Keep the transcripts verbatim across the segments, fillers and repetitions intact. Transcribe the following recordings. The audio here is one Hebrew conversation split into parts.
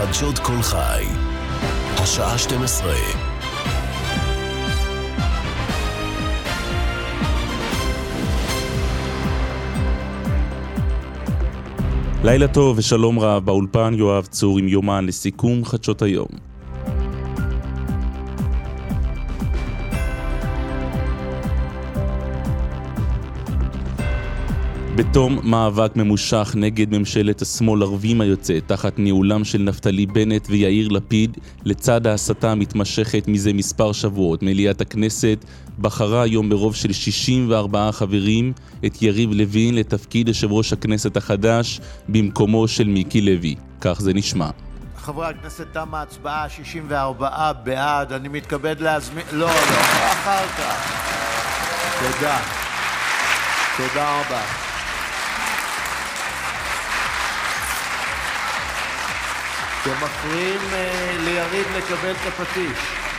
חדשות כל חי, השעה שתים עשרה. לילה טוב ושלום רב, באולפן יואב צור עם יומן לסיכום חדשות היום. בתום מאבק ממושך נגד ממשלת השמאל ערבים היוצא תחת ניהולם של נפתלי בנט ויאיר לפיד, לצד ההסתה המתמשכת מזה מספר שבועות, מליאת הכנסת בחרה היום ברוב של שישים וארבעה חברים את יריב לוין לתפקיד יושב ראש הכנסת החדש במקומו של מיקי לוי. כך זה נשמע. חברי הכנסת, תם ההצבעה, שישים וארבעה בעד. אני מתכבד להזמין... לא, לא, אחר כך. תודה. תודה רבה. אתם מפריעים ליריב לקבל את הפטיש.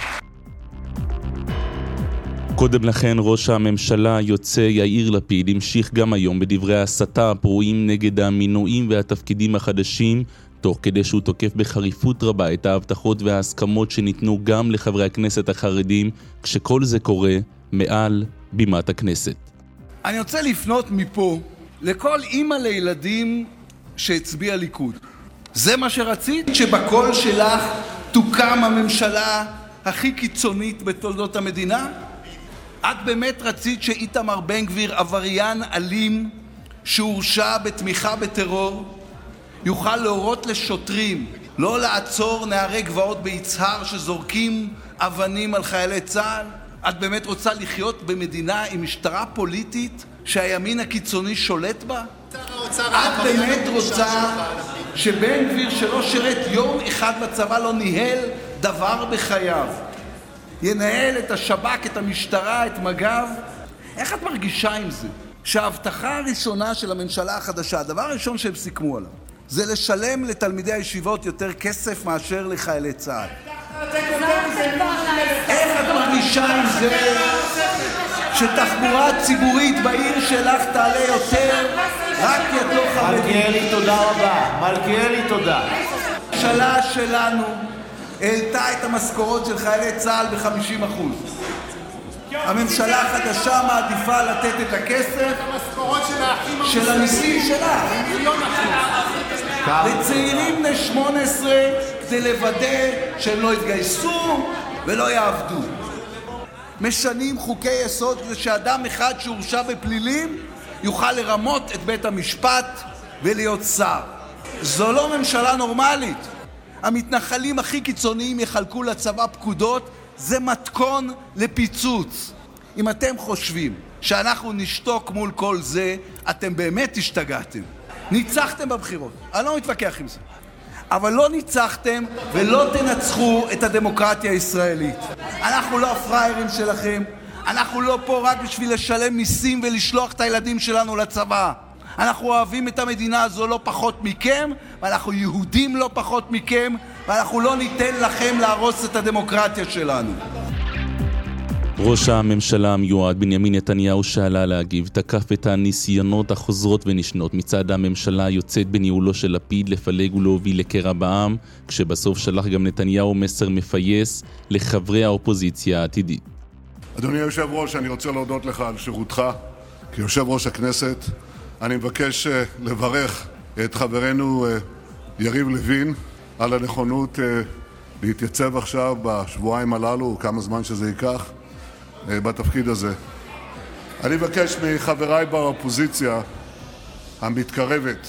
קודם לכן ראש הממשלה יוצא יאיר לפיד המשיך גם היום בדברי ההסתה הפרועים נגד המינויים והתפקידים החדשים, תוך כדי שהוא תוקף בחריפות רבה את ההבטחות וההסכמות שניתנו גם לחברי הכנסת החרדים, כשכל זה קורה מעל בימת הכנסת. אני רוצה לפנות מפה לכל אמא לילדים שהצביע ליכוד. זה מה שרצית? שבקול שלך תוקם הממשלה הכי קיצונית בתולדות המדינה? את באמת רצית שאיתמר בן גביר, עבריין אלים שהורשע בתמיכה בטרור, יוכל להורות לשוטרים לא לעצור נערי גבעות ביצהר שזורקים אבנים על חיילי צה"ל? את באמת רוצה לחיות במדינה עם משטרה פוליטית שהימין הקיצוני שולט בה? את באמת רוצה שבן גביר שלא שירת יום אחד בצבא, לא ניהל דבר בחייו, ינהל את השב"כ, את המשטרה, את מג"ב? איך את מרגישה עם זה? שההבטחה הראשונה של הממשלה החדשה, הדבר הראשון שהם סיכמו עליו, זה לשלם לתלמידי הישיבות יותר כסף מאשר לחיילי צה"ל. איך את מרגישה עם זה שתחבורה ציבורית בעיר שלך תעלה יותר רק כי את לא חרדית? מלכיאלי, תודה רבה. מלכיאלי, תודה. הממשלה שלנו העלתה את המשכורות של חיילי צה"ל ב-חמישים אחוז. הממשלה החדשה מעדיפה לתת את הכסף של המיסים שלה לצעירים בני שמונה עשרה כדי לוודא שהם לא יתגייסו ולא יעבדו. משנים חוקי יסוד כדי שאדם אחד שהורשע בפלילים יוכל לרמות את בית המשפט ולהיות שר. זו לא ממשלה נורמלית. המתנחלים הכי קיצוניים יחלקו לצבא פקודות, זה מתכון לפיצוץ. אם אתם חושבים שאנחנו נשתוק מול כל זה, אתם באמת השתגעתם. ניצחתם בבחירות, אני לא מתווכח עם זה, אבל לא ניצחתם ולא תנצחו את הדמוקרטיה הישראלית. אנחנו לא הפריירים שלכם, אנחנו לא פה רק בשביל לשלם מיסים ולשלוח את הילדים שלנו לצבא. אנחנו אוהבים את המדינה הזו לא פחות מכם, ואנחנו יהודים לא פחות מכם, ואנחנו לא ניתן לכם להרוס את הדמוקרטיה שלנו. ראש הממשלה המיועד בנימין נתניהו שעלה להגיב תקף את הניסיונות החוזרות ונשנות מצד הממשלה היוצאת בניהולו של לפיד לפלג ולהוביל לקרע בעם, כשבסוף שלח גם נתניהו מסר מפייס לחברי האופוזיציה העתידית. אדוני היושב ראש, אני רוצה להודות לך על שירותך כיושב ראש הכנסת. אני מבקש לברך את חברנו יריב לוין על הנכונות להתייצב עכשיו בשבועיים הללו, כמה זמן שזה ייקח, בתפקיד הזה. אני מבקש מחבריי באופוזיציה המתקרבת,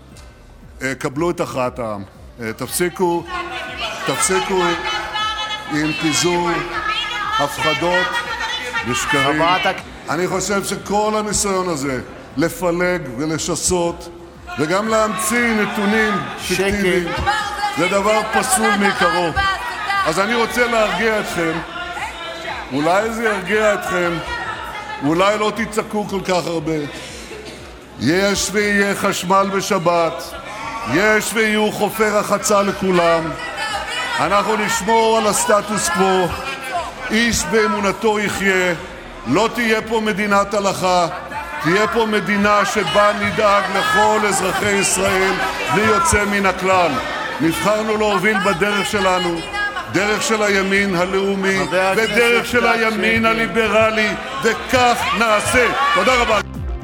קבלו את הכרעת העם. תפסיקו, תפסיקו עם פיזור הפחדות ושקרים. אני חושב שכל הניסיון הזה לפלג ולשסות וגם להמציא נתונים פיקטיביים זה דבר פסול מעיקרו. אז אני רוצה להרגיע אתכם, אולי זה ירגיע אתכם, אולי לא תצעקו כל כך הרבה. יש ויהיה חשמל בשבת, יש ויהיו חופי רחצה לכולם. אנחנו נשמור על הסטטוס קוו, איש באמונתו יחיה. לא תהיה פה מדינת הלכה, תהיה פה מדינה שבה נדאג לכל אזרחי ישראל בלי יוצא מן הכלל. נבחרנו להוביל בדרך שלנו, דרך של הימין הלאומי ודרך של הימין הליברלי, וכך נעשה. תודה רבה.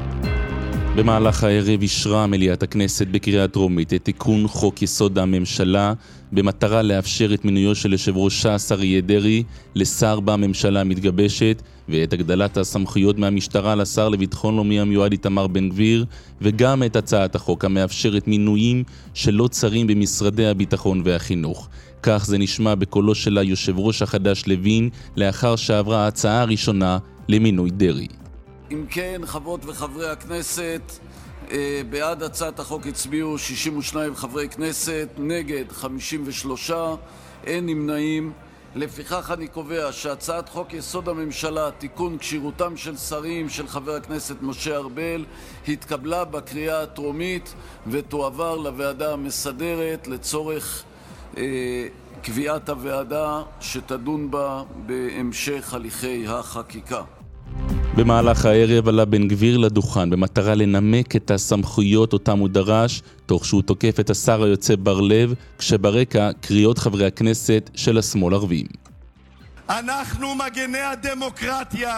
במהלך הערב אישרה מליאת הכנסת בקריאה טרומית את תיקון חוק יסוד הממשלה במטרה לאפשר את מינויו של יושב ראש ש"ס אריה דרעי לשר בממשלה המתגבשת ואת הגדלת הסמכויות מהמשטרה לשר לביטחון לאומי המיועד איתמר בן גביר, וגם את הצעת החוק המאפשרת מינויים שלא שרים במשרדי הביטחון והחינוך. כך זה נשמע בקולו של היושב ראש החדש לוין לאחר שעברה ההצעה הראשונה למינוי דרעי. אם כן, חברות וחברי הכנסת, בעד הצעת החוק הצביעו שישים ושניים חברי כנסת, נגד חמישים ושלושה, אין נמנעים. לפיכך אני קובע שהצעת חוק יסוד הממשלה תיקון כשירותם של שרים של חבר הכנסת משה ארבל התקבלה בקריאה הטרומית ותועבר לוועדה המסדרת לצורך אה, קביעת הוועדה שתדון בה בהמשך הליכי החקיקה. במהלך הערב עלה בן גביר לדוכן במטרה לנמק את הסמכויות אותם הוא דרש, תוך שהוא תוקף את השר היוצא בר לב, כשברקע קריאות חברי הכנסת של השמאל ערבים. אנחנו מגני הדמוקרטיה,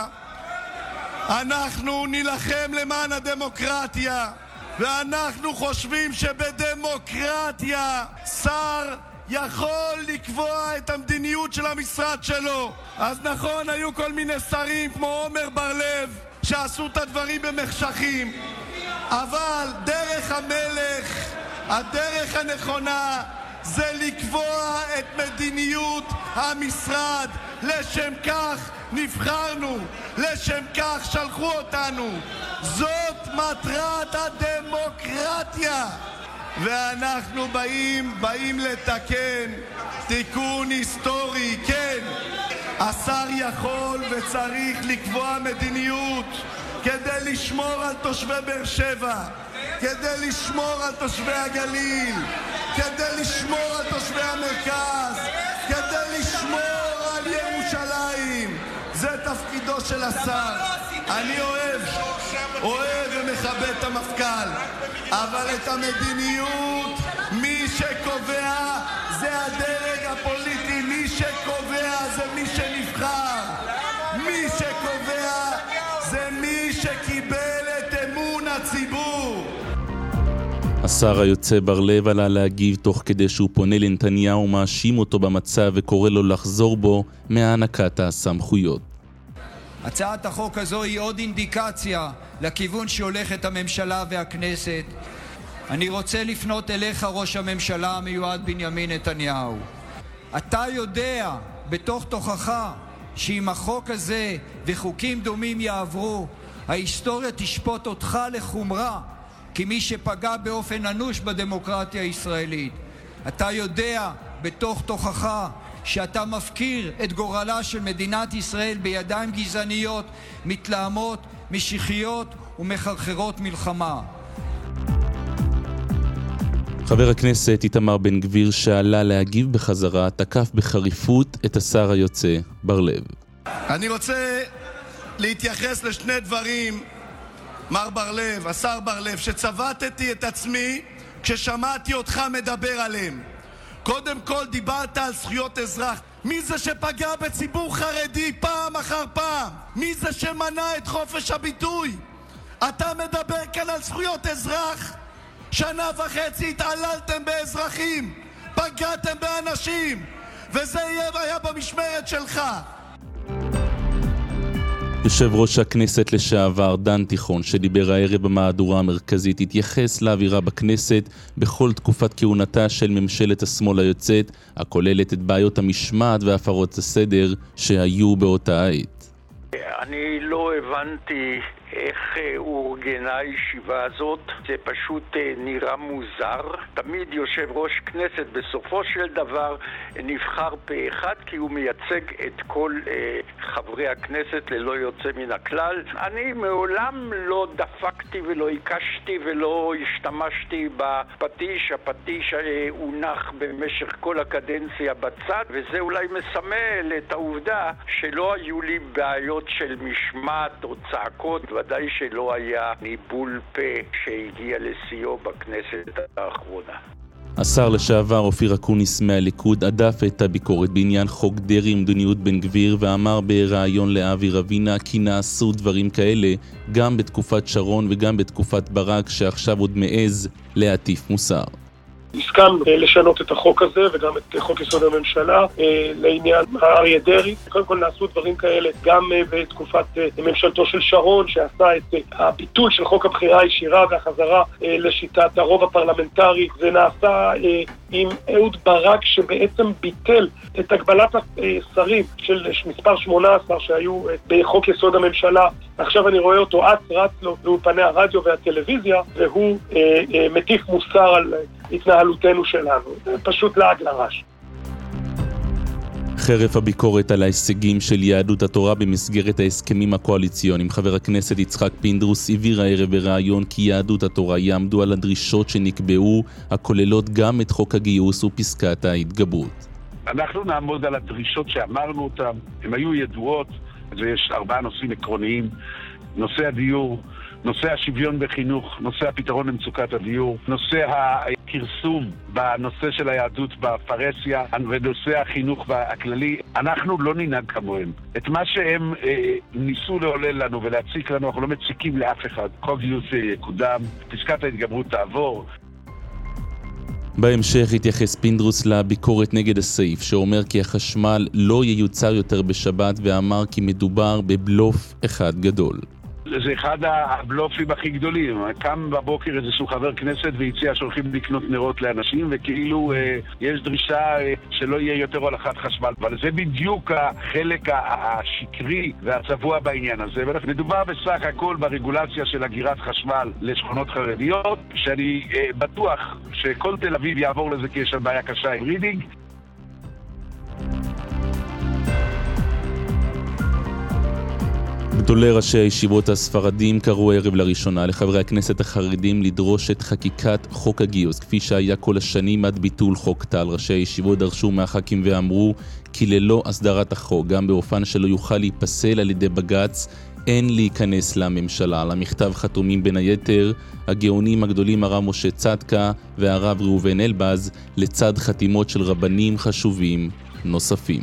אנחנו נילחם למען הדמוקרטיה, ואנחנו חושבים שבדמוקרטיה שר יכול לקבוע את המדיניות של המשרד שלו. אז נכון, היו כל מיני שרים כמו עומר בר לב שעשו את הדברים במחשכים, אבל דרך המלך, הדרך הנכונה זה לקבוע את מדיניות המשרד. לשם כך נבחרנו, לשם כך שלחו אותנו. זאת מטרת הדמוקרטיה. ואנחנו באים, באים לתקן תיקון היסטורי. כן, השר יכול וצריך לקבוע מדיניות כדי לשמור על תושבי באר שבע, כדי לשמור על תושבי הגליל, כדי לשמור על תושבי המרכז, כדי לשמור על ירושלים. זה תפקידו של השר. אני אוהב, אוהב ומכבד את המפכ"ל, אבל את המדיניות מי שקובע זה הדרג הפוליטי, מי שקובע זה מי שנבחר, מי שקובע זה מי שקיבל את אמון הציבור. השר היוצא בר לב עלה להגיב תוך כדי שהוא פונה לנתניהו ומאשים אותו במצב וקורא לו לחזור בו מהענקת הסמכויות. הצעת החוק הזו היא עוד אינדיקציה לכיוון שהולכת הממשלה והכנסת. אני רוצה לפנות אליך, ראש הממשלה המיועד בנימין נתניהו. אתה יודע בתוך תוכך שאם החוק הזה וחוקים דומים יעברו, ההיסטוריה תשפוט אותך לחומרה כמי שפגע באופן אנוש בדמוקרטיה הישראלית. אתה יודע בתוך תוכך שאתה מפקיר את גורלה של מדינת ישראל בידיים גזעניות, מתלהמות, משיחיות ומחרחרות מלחמה. חבר הכנסת איתמר בן גביר שעלה להגיב בחזרה תקף בחריפות את השר היוצא בר לב. אני רוצה להתייחס לשני דברים, מר בר לב, השר בר לב, שצבטתי את עצמי כששמעתי אותך מדבר עליהם. קודם כל דיברת על זכויות אזרח. מי זה שפגע בציבור חרדי פעם אחר פעם? מי זה שמנע את חופש הביטוי? אתה מדבר כאן על זכויות אזרח? שנה וחצי התעללתם באזרחים, פגעתם באנשים, וזה היה במשמרת שלך. יושב ראש הכנסת לשעבר דן תיכון שדיבר הערב במהדורה המרכזית התייחס לאווירה בכנסת בכל תקופת כהונתה של ממשלת השמאל היוצאת, הכוללת את בעיות המשמעת והפרות הסדר שהיו באותה העת. אני לא הבנתי איך אורגנה הישיבה הזאת, זה פשוט נראה מוזר. תמיד יושב ראש כנסת בסופו של דבר נבחר פה אחד כי הוא מייצג את כל אה, חברי הכנסת ללא יוצא מן הכלל. אני מעולם לא דפקתי ולא עיקשתי ולא השתמשתי בפטיש. הפטיש הונח במשך כל הקדנציה בצד, וזה אולי מסמל את העובדה שלא היו לי בעיות של משמעת או צעקות, ודאי שלא היה ניבול פה שהגיע לסיום בכנסת האחרונה. השר לשעבר אופיר אקוניס מהליכוד עדף את הביקורת בעניין חוק דרעי ומדיניות בן גביר ואמר בראיון לאבי רבינה כי נעשו דברים כאלה גם בתקופת שרון וגם בתקופת ברק שעכשיו עוד מעז להטיף מוסר. הסכמנו לשנות את החוק הזה וגם את חוק יסוד הממשלה לעניין אריה דרעי. קודם כל נעשו דברים כאלה גם בתקופת ממשלתו של שרון שעשה את הביטול של חוק הבחירה הישירה והחזרה לשיטת הרוב הפרלמנטרי. זה נעשה עם אהוד ברק שבעצם ביטל את הגבלת השרים של מספר שמונה עשרה שהיו בחוק יסוד הממשלה. עכשיו אני רואה אותו אץ רץ לו לאולפני הרדיו והטלוויזיה והוא אה, אה, מטיף מוסר על התנהלותנו שלנו. זה פשוט לעג לרש. חרף הביקורת על ההישגים של יהדות התורה במסגרת ההסכמים הקואליציוניים, חבר הכנסת יצחק פינדרוס הבהיר הערב בראיון כי יהדות התורה יעמדו על הדרישות שנקבעו, הכוללות גם את חוק הגיוס ופסקת ההתגברות. אנחנו נעמוד על הדרישות שאמרנו אותם, הן היו ידועות, ויש ארבעה נושאים עקרוניים: נושא הדיור, נושא השוויון בחינוך, נושא הפתרון למצוקת הדיור, נושא הכרסום בנושא של היהדות בפרהסיה ונושא החינוך הכללי. אנחנו לא ננהג כמוהם. את מה שהם אה, ניסו לעולל לנו ולהציק לנו, אנחנו לא מציקים לאף אחד. חוק גיוס יקודם, פסקת ההתגברות תעבור. בהמשך התייחס פינדרוס לביקורת נגד הסעיף שאומר כי החשמל לא ייוצר יותר בשבת ואמר כי מדובר בבלוף אחד גדול. זה אחד הבלופים הכי גדולים. קם בבוקר איזשהו חבר כנסת והציע שהולכים לקנות נרות לאנשים וכאילו אה, יש דרישה אה, שלא יהיה יותר הולכת חשמל. אבל זה בדיוק החלק השקרי והצבוע בעניין הזה. מדובר בסך הכל ברגולציה של הגירת חשמל לשכונות חרדיות, שאני אה, בטוח שכל תל אביב יעבור לזה כי יש שם בעיה קשה עם רידינג. גדולי ראשי הישיבות הספרדים קראו ערב לראשונה לחברי הכנסת החרדים לדרוש את חקיקת חוק הגיוס כפי שהיה כל השנים עד ביטול חוק טל. ראשי הישיבות דרשו מהח"כים ואמרו כי ללא הסדרת החוק, גם באופן שלא יוכל להיפסל על ידי בג"ץ, אין להיכנס לממשלה. על המכתב חתומים בין היתר הגאונים הגדולים הרב משה צדקה והרב ראובן אלבז, לצד חתימות של רבנים חשובים נוספים.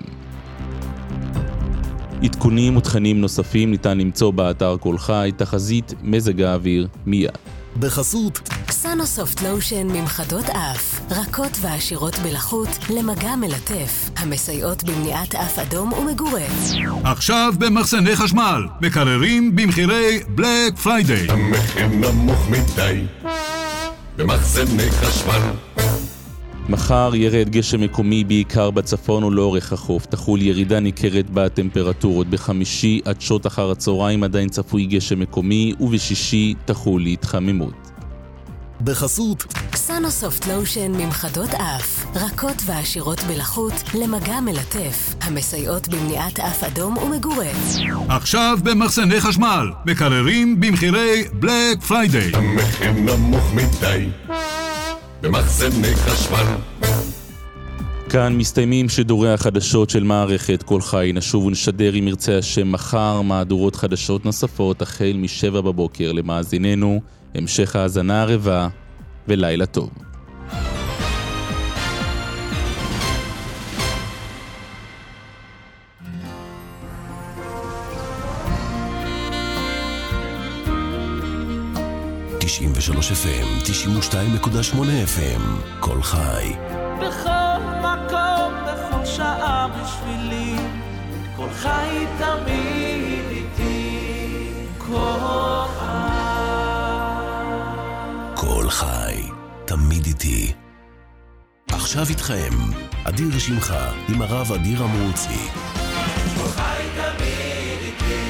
עדכונים ותכנים נוספים ניתן למצוא באתר כל חי. תחזית מזג האוויר מיד. בחסות סנוסופט לושן ממחטות אף, רכות ועשירות בלחות למגע מלטף, המסייעות במניעת אף אדום ומגורף. עכשיו במחסני חשמל, מקררים במחירי בלק פריידיי. המחיר נמוך מדי במחסני חשמל. מחר ירד גשם מקומי בעיקר בצפון ולאורך החוף. תחול ירידה ניכרת בטמפרטורות. בחמישי עד שעות אחר הצהריים עדיין צפוי גשם מקומי, ובשישי תחול להתחממות. בחסות סנוסופט לושן ממחטות אף, רכות ועשירות בלחות למגע מלטף, המסייעות במניעת אף אדום ומגורף. עכשיו במחסני חשמל, מקררים במחירי בלק פריידיי. המחיר נמוך מדי במחסני חשמל. כאן מסתיימים שידורי החדשות של מערכת כל חי. נשוב ונשדר אם ירצה השם מחר מהדורות חדשות נוספות החל משבע בבוקר. למאזיננו המשך האזנה ערבה ולילה טוב. תשעים ושלוש אף אם, תשעים ושתיים נקודה שמונה אף אם, כל חי. בכל מקום, בכל שעה בשבילי, כל חי תמיד איתי, כל חי. כל חי, תמיד איתי. עכשיו איתכם, אדיר שמחה עם הרב אדיר אמרוצי. כל חי תמיד איתי.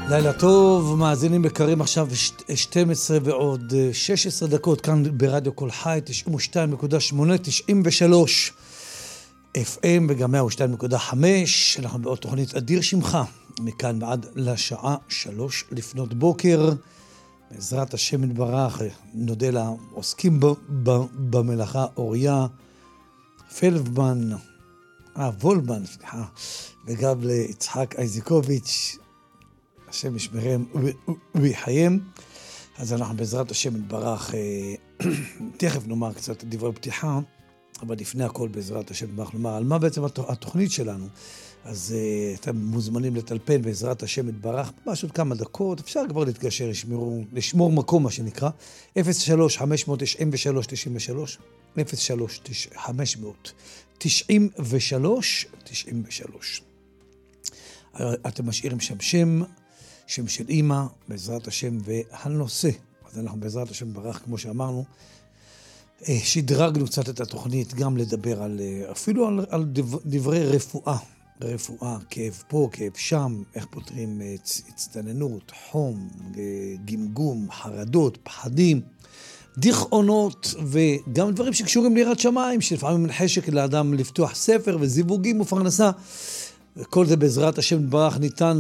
לילה טוב, מאזינים יקרים, עכשיו שתים עשרה ועוד שש עשרה דקות כאן ברדיו כל חי, תשעים ושתיים נקודה שמונה, תשעים ושלוש אף אם וגם מאה ושתיים נקודה חמש. אנחנו בעוד תוכנית אדיר שמך, מכאן ועד לשעה שלוש לפנות בוקר. בעזרת השם יתברך, נודה לעוסקים במלאכה, אוריה פלדמן, אה, וולמן, סליחה, וגם ליצחק איזיקוביץ', השם ישמרם ויחיים. אז אנחנו בעזרת השם יתברך, תכף נאמר קצת דברי פתיחה, אבל לפני הכל בעזרת השם יתברך נאמר על מה בעצם התוכנית שלנו. אז uh, אתם מוזמנים לטלפן בעזרת השם יתברך, ממש עוד כמה דקות, אפשר כבר להתקשר, לשמור, לשמור מקום מה שנקרא, אפס שלוש חמש תשע שלוש תשע שלוש, אפס שלוש חמש תשע שלוש תשע שלוש. אתם משאירים שם שם, שם של אמא, בעזרת השם, והנושא. אז אנחנו בעזרת השם יתברך, כמו שאמרנו, שדרגנו קצת את התוכנית, גם לדבר על, אפילו על, על דברי רפואה. רפואה, כאב פה, כאב שם, איך פותרים הצטננות, חום, גמגום, חרדות, פחדים, דיכאונות, וגם דברים שקשורים ליראת שמיים, שלפעמים אין חשק לאדם לפתוח ספר וזיווגים ופרנסה. וכל זה בעזרת השם יתברך ניתן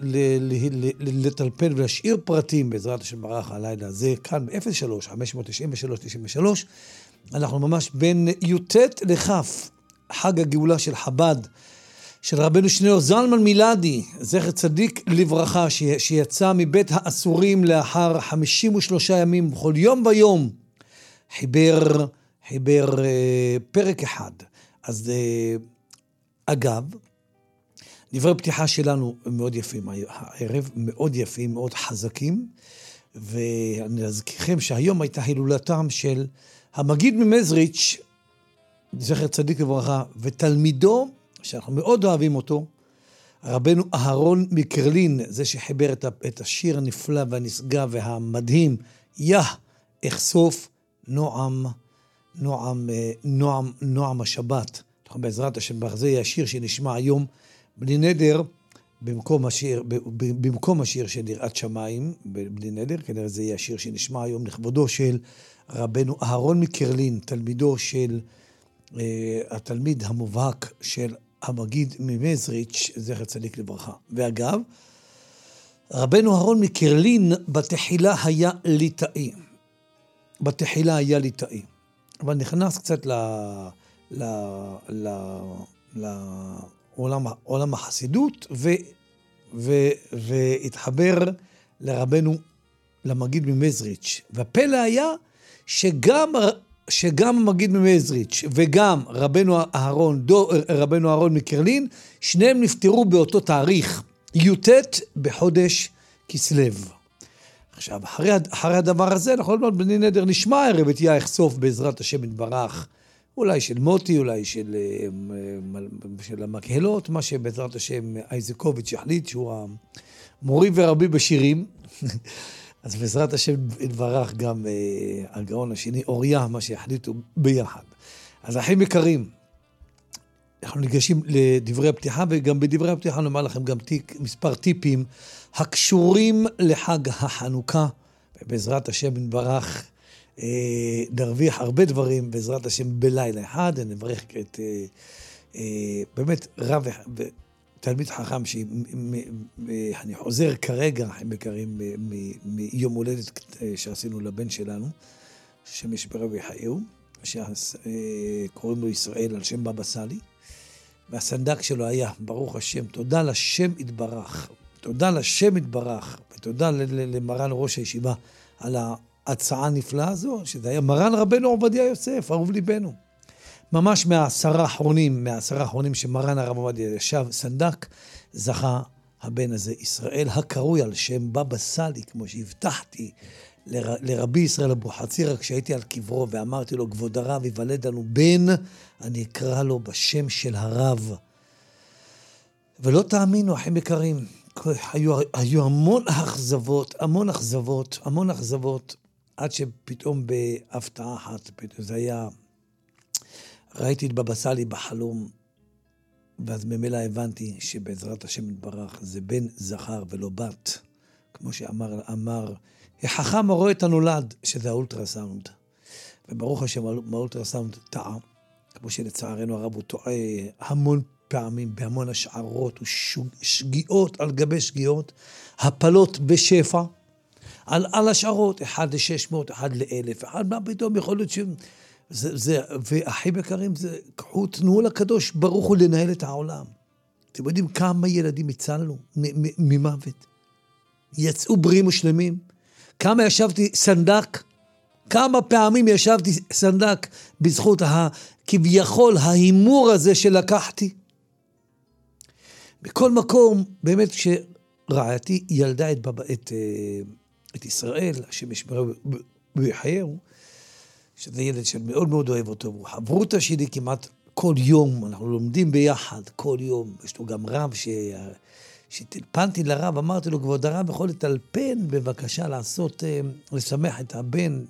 לטלפן ולהשאיר פרטים בעזרת השם יתברך הלילה הזה, כאן ב-אפס שלוש חמש תשע שלוש תשע שלוש. אנחנו ממש בין י"ט לכף, חג הגאולה של חב"ד, של רבנו שניאור זלמן מילדי, זכר צדיק לברכה, שיצא מבית האסורים לאחר חמישים ושלושה ימים, בכל יום ויום, חיבר, חיבר אה, פרק אחד. אז אה, אגב, דברי פתיחה שלנו מאוד יפים, הערב מאוד יפים, מאוד חזקים, ואני אזכירכם שהיום הייתה הילולתם של המגיד ממזריץ', זכר צדיק לברכה, ותלמידו, שאנחנו מאוד אוהבים אותו, רבנו אהרון מקרלין, זה שחיבר את השיר הנפלא והנשגב והמדהים, יא, אחשוף נועם, נועם, נועם, נועם השבת. אנחנו בעזרת השם, זה יהיה השיר שנשמע היום, בלי נדר, במקום השיר, במקום השיר של יראת שמיים, בלי נדר, כנראה זה יהיה השיר שנשמע היום לכבודו של רבנו אהרון מקרלין, תלמידו של, uh, התלמיד המובהק של המגיד ממזריץ', זכר צדיק לברכה. ואגב, רבנו אהרון מקרלין בתחילה היה ליטאי. בתחילה היה ליטאי. אבל נכנס קצת ל... ל... ל... ל... עולם, עולם החסידות, ו, ו, והתחבר לרבנו, למגיד ממזריץ'. והפלא היה שגם, שגם המגיד ממזריץ' וגם רבנו אהרון, דו, רבנו אהרון מקרלין, שניהם נפטרו באותו תאריך, י"ט בחודש כסלו. עכשיו, אחרי, אחרי הדבר הזה, אנחנו לא בני נדר נשמע הערב את יא אחשוף בעזרת השם יתברך, אולי של מוטי, אולי של, של המקהלות, מה שבעזרת השם איזיקוביץ' יחליט, שהוא המורי ורבי בשירים. אז בעזרת השם יתברך גם הגאון השני, אוריה, מה שיחליטו ביחד. אז אחים יקרים, אנחנו ניגשים לדברי הפתיחה, וגם בדברי הפתיחה נאמר לכם גם טיק, מספר טיפים הקשורים לחג החנוכה, ובעזרת השם יתברך, נרוויח הרבה דברים בעזרת השם בלילה אחד. אני מברך את באמת רב ותלמיד חכם שאני חוזר כרגע, הם יקרים, מיום הולדת שעשינו לבן שלנו, שם ישמרם ויחייהו, שקוראים לו ישראל על שם בבא סאלי, והסנדק שלו היה ברוך השם, תודה לשם יתברך, תודה לשם יתברך, ותודה למרן ראש הישיבה על ה הצעה נפלאה הזו, שזה היה מרן רבנו עובדיה יוסף, אהוב ליבנו. ממש מהעשרה האחרונים, מהעשרה האחרונים שמרן הרב עובדיה ישב סנדק, זכה הבן הזה ישראל, הקרוי על שם בבא סאלי, כמו שהבטחתי לר, לרבי ישראל אבוחצירא, כשהייתי על קברו ואמרתי לו, כבוד הרב יוולד לנו בן, אני אקרא לו בשם של הרב. ולא תאמינו, אחים יקרים, היו, היו המון אכזבות, המון אכזבות, המון אכזבות, עד שפתאום בהפתעה אחת, פתאום זה היה, ראיתי את בבא סאלי בחלום, ואז ממילא הבנתי שבעזרת השם יתברך זה בן זכר ולא בת. כמו שאמר, אמר, החכם הרואה את הנולד, שזה האולטרסאונד. וברוך השם, האולטרסאונד טעה, כמו שלצערנו הרב הוא טועה המון פעמים, בהמון השערות ושגיאות על גבי שגיאות, הפלות בשפע, על, על השערות, אחד לשש מאות, אחד לאלף, אחד מה פתאום יכול להיות ש... זה, זה, והכי בקרים, זה, קחו, תנו לקדוש ברוך הוא לנהל את העולם. אתם יודעים כמה ילדים הצלנו ממוות? יצאו בריאים ושלמים. כמה ישבתי סנדק, כמה פעמים ישבתי סנדק בזכות כביכול ההימור הזה שלקחתי. בכל מקום, באמת כשרעייתי ילדה את, את, את ישראל, השם ישמרהו ויחייהו, שזה ילד שמאוד מאוד אוהב אותו, הוא חברותא שלי כמעט כל יום, אנחנו לומדים ביחד, כל יום. יש לו גם רב ש... שטלפנתי לרב, אמרתי לו, כבוד הרב יכול לטלפן, בבקשה לעשות, לשמח את הבן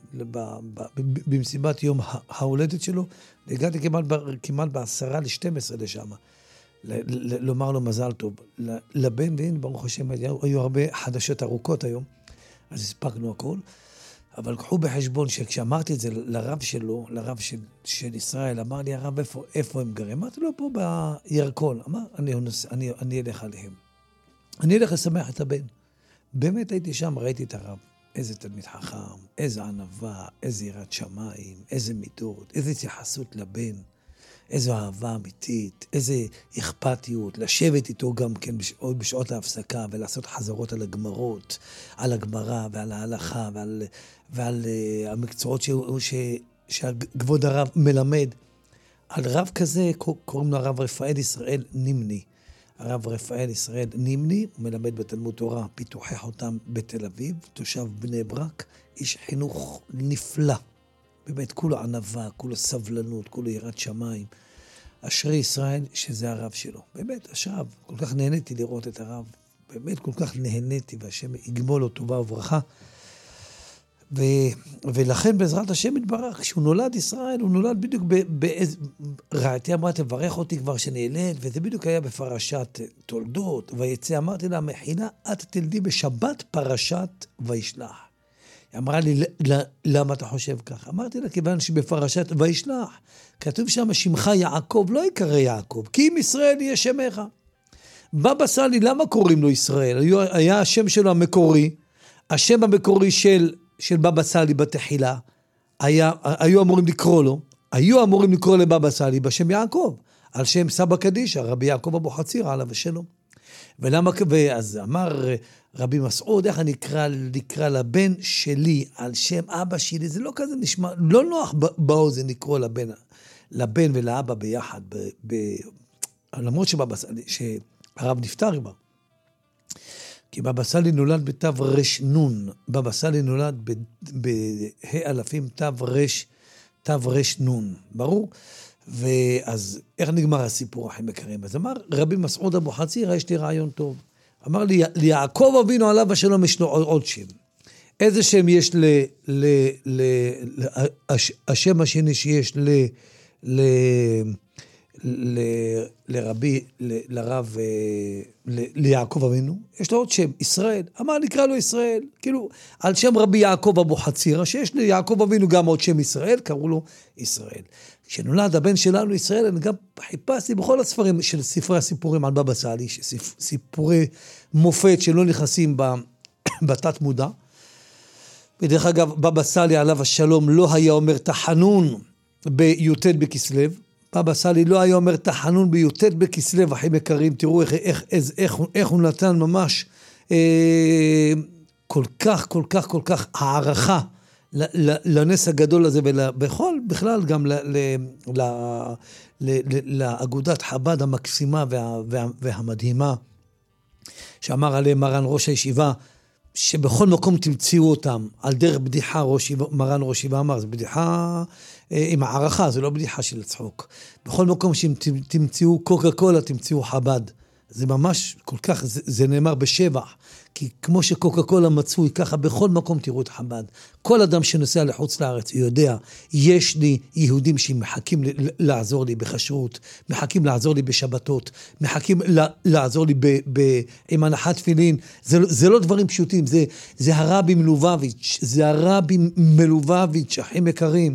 במסיבת יום ההולדת שלו. הגעתי כמעט, כמעט בעשרה לשתים עשרה לשם, לומר לו מזל טוב. לבן, והנה, ברוך השם, היו הרבה חדשות ארוכות היום, אז הספקנו הכל. אבל קחו בחשבון שכשאמרתי את זה לרב שלו, לרב של, של ישראל, אמר לי, הרב, איפה, איפה הם גרים? אמרתי לו, פה בירקון. אמר, אני, אני, אני אלך עליהם. אני אלך לשמח את הבן. באמת הייתי שם, ראיתי את הרב. איזה תלמיד חכם, איזה ענווה, איזה יראת שמיים, איזה מידות, איזה התייחסות לבן, איזו אהבה אמיתית, איזה אכפתיות, לשבת איתו גם כן עוד בשעות ההפסקה, ולעשות חזרות על הגמרות, על הגמרא ועל ההלכה, ועל, ועל uh, המקצועות ש, ש, שהכבוד הרב מלמד. על רב כזה קוראים לו הרב רפאל ישראל נימני. הרב רפאל ישראל נימני, הוא מלמד בתלמוד תורה, פיתוחי חותם בתל אביב, תושב בני ברק, איש חינוך נפלא. באמת, כולו ענווה, כולו סבלנות, כולו יראת שמיים. אשרי ישראל שזה הרב שלו. באמת, אשריו. כל כך נהניתי לראות את הרב. באמת, כל כך נהניתי, והשם יגמול לו טובה וברכה. ו... ולכן בעזרת השם יתברך, כשהוא נולד ישראל, הוא נולד בדיוק באיזה... רעייתי אמרה, תברך אותי כבר שנילד, וזה בדיוק היה בפרשת תולדות, ויצא, אמרתי לה, מחילה, את תלדי בשבת פרשת וישלח. היא אמרה לי, למה אתה חושב כך? אמרתי לה, כיוון שבפרשת וישלח, כתוב שם, שמך יעקב, לא יקרא יעקב, כי אם ישראל יהיה שמך. בבא סאלי, למה קוראים לו ישראל? היה, היה השם שלו המקורי, השם המקורי של... של בבא סאלי בתחילה, היה, היו אמורים לקרוא לו, היו אמורים לקרוא לבבא סאלי בשם יעקב, על שם סבא קדישא, רבי יעקב אבוחצירא, עליו השלום. ולמה, ואז אמר רבי מסעוד, איך אני אקרא, לקרא לבן שלי על שם אבא שלי, זה לא כזה נשמע, לא נוח באוזן לקרוא לבן, לבן ולאבא ביחד, ב, ב, למרות שבבא סאלי, שהרב נפטר בה. כי בבא סאלי נולד בתו רש נון, בבא סאלי נולד בהאלפים תו רש, תו רש נון, ברור? ואז איך נגמר הסיפור הכי מקרים? אז אמר רבי מסעוד אבוחצירא, יש לי רעיון טוב. אמר לי, ליעקב אבינו עליו השלום יש לו עוד שם. איזה שם יש ל... ל, ל, ל השם השני שיש ל... ל ל, לרבי, ל, לרב, ל, ליעקב אבינו, יש לו עוד שם, ישראל. אמר, נקרא לו ישראל. כאילו, על שם רבי יעקב אבוחצירא, שיש ליעקב אבינו גם עוד שם ישראל, קראו לו ישראל. כשנולד הבן שלנו ישראל, אני גם חיפשתי בכל הספרים של ספרי הסיפורים על בבא סאלי, סיפורי מופת שלא נכנסים בתת מודע. ודרך אגב, בבא סאלי עליו השלום לא היה אומר תחנון בי"ט בכסלו, בבא סאלי לא היה אומר תחנון בי"ט בכסלו, אחים יקרים, תראו איך, איך, איך, איך, איך הוא נתן ממש אה, כל כך, כל כך, כל כך הערכה לנס הגדול הזה, ובכל, בכלל גם ל, ל, ל, ל, ל, לאגודת חב"ד המקסימה וה, וה, והמדהימה, שאמר עליהם מרן ראש הישיבה, שבכל מקום תמצאו אותם, על דרך בדיחה ראש, מרן ראש הישיבה אמר, זו בדיחה עם הערכה, זו לא בדיחה של צחוק. בכל מקום שתמצאו קוקה קולה, תמצאו חב"ד. זה ממש כל כך, זה, זה נאמר בשבח, כי כמו שקוקה קולה מצוי, ככה בכל מקום תראו את חב"ד. כל אדם שנוסע לחוץ לארץ יודע, יש לי יהודים שמחכים לעזור לי בכשרות, מחכים לעזור לי בשבתות, מחכים לעזור לי ב, ב, עם הנחת תפילין. זה, זה לא דברים פשוטים, זה, זה הרבי מלובביץ', זה הרבי מלובביץ', אחים יקרים.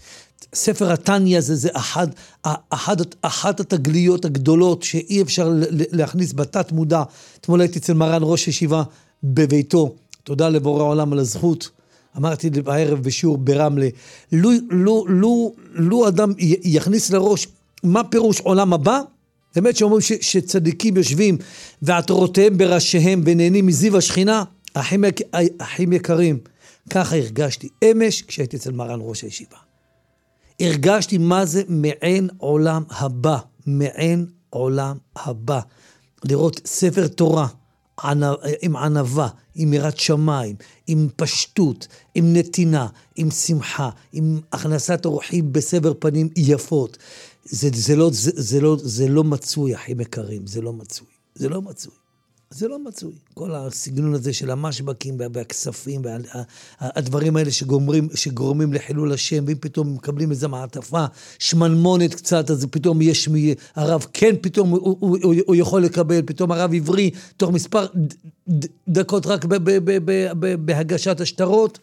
ספר התניא הזה, זה אחד, אחד, אחת התגליות הגדולות שאי אפשר להכניס בתת מודע. אתמול הייתי אצל מרן ראש ישיבה בביתו, תודה לבורא העולם על הזכות, אמרתי בערב בשיעור ברמלה, לו, לו, לו, לו אדם יכניס לראש מה פירוש עולם הבא, באמת שאומרים ש, שצדיקים יושבים ועטרותיהם בראשיהם ונהנים מזיו השכינה, אחים, אחים יקרים, ככה הרגשתי אמש כשהייתי אצל מרן ראש הישיבה. הרגשתי מה זה מעין עולם הבא, מעין עולם הבא. לראות ספר תורה עם ענווה, עם יראת שמיים, עם פשטות, עם נתינה, עם שמחה, עם הכנסת הרוחים בסבר פנים יפות. זה, זה, לא, זה, זה, לא, זה לא מצוי, אחים יקרים, זה לא מצוי. זה לא מצוי. זה לא מצוי. כל הסגנון הזה של המשבקים והכספים, והדברים האלה שגורמים, שגורמים לחילול השם, ואם פתאום מקבלים איזו מעטפה, שמנמונת קצת, אז פתאום יש מי, הרב כן פתאום הוא, הוא, הוא, הוא יכול לקבל, פתאום הרב עברי, תוך מספר ד, דקות רק ב, ב, ב, ב, ב, בהגשת השטרות.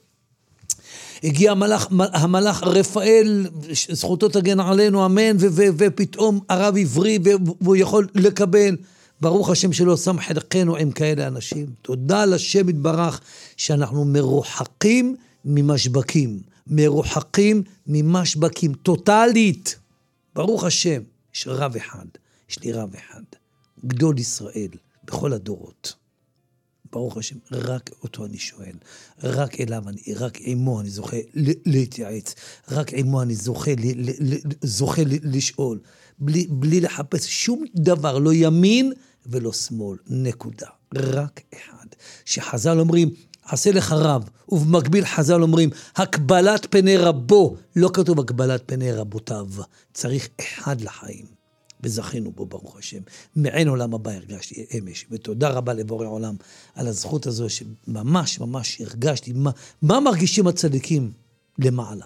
הגיע המלאך, המלאך רפאל, זכותו תגן עלינו, אמן, ו, ו, ופתאום הרב עברי, והוא יכול לקבל. ברוך השם שלא שם חלקנו עם כאלה אנשים. תודה לשם יתברך שאנחנו מרוחקים ממשבקים. מרוחקים ממשבקים. טוטלית. ברוך השם. יש רב אחד. יש לי רב אחד. גדול ישראל בכל הדורות. ברוך השם. רק אותו אני שואל. רק אליו אני, רק עמו אני זוכה להתייעץ. רק עמו אני זוכה, זוכה לשאול. בלי, בלי לחפש שום דבר. לא ימין ולא שמאל, נקודה. רק אחד. שחז"ל אומרים, עשה לך רב, ובמקביל חז"ל אומרים, הקבלת פני רבו, לא כתוב הקבלת פני רבותיו, צריך אחד לחיים. וזכינו בו, ברוך השם. מעין עולם הבא הרגשתי אמש, ותודה רבה לבורא עולם על הזכות הזו, שממש ממש הרגשתי, מה, מה מרגישים הצדיקים למעלה.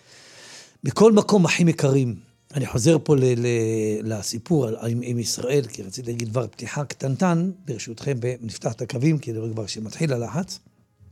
בכל מקום, אחים יקרים, אני חוזר פה ל- ל- לסיפור עם, עם ישראל, כי רציתי להגיד דבר פתיחה קטנטן, ברשותכם, ונפתח את הקווים, כי זה כבר שמתחיל הלחץ.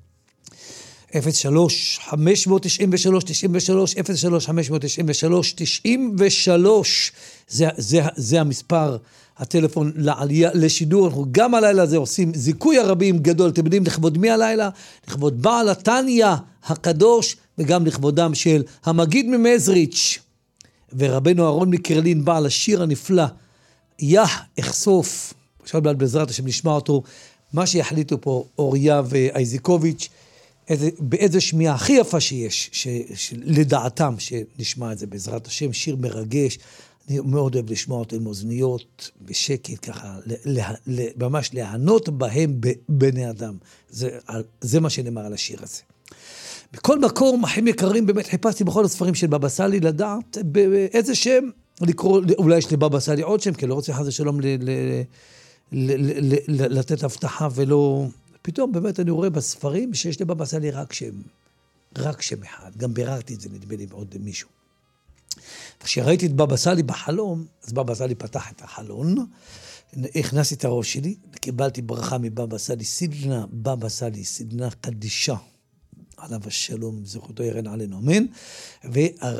אפס שלוש חמש תשע שלוש תשע שלוש, אפס שלוש חמש תשע שלוש תשע שלוש, זה, זה, זה המספר הטלפון לעלייה, לשידור. אנחנו גם הלילה הזה עושים זיכוי הרבים גדול, אתם יודעים לכבוד מי הלילה? לכבוד בעל התניא הקדוש, וגם לכבודם של המגיד ממזריץ'. ורבנו אהרון מקרלין בעל השיר הנפלא, יח אחשוף, עכשיו בעזרת השם נשמע אותו, מה שיחליטו פה אוריה ואייזיקוביץ', איזה, באיזה שמיעה הכי יפה שיש, ש, ש, לדעתם שנשמע את זה בעזרת השם, שיר מרגש, אני מאוד אוהב לשמוע אותו עם אוזניות, בשקט ככה, לה, לה, ממש להענות בהם בני אדם, זה, זה מה שנאמר על השיר הזה. בכל מקום, אחים יקרים, באמת חיפשתי בכל הספרים של בבא סאלי לדעת באיזה שם לקרוא, אולי יש לבבא סאלי עוד שם, כי לא רוצה חס ושלום ל- ל- ל- ל- ל- לתת הבטחה ולא... פתאום באמת אני רואה בספרים שיש לבבא סאלי רק שם, רק שם אחד. גם ביררתי את זה, נדמה לי בעוד מישהו. כשראיתי את בבא סאלי בחלום, אז בבא סאלי פתח את החלון, הכנסתי את הראש שלי, קיבלתי ברכה מבבא סאלי, סידנה, בבא סאלי, סידנה קדישה. עליו השלום, זכותו ירן עלינו, אמן. והר...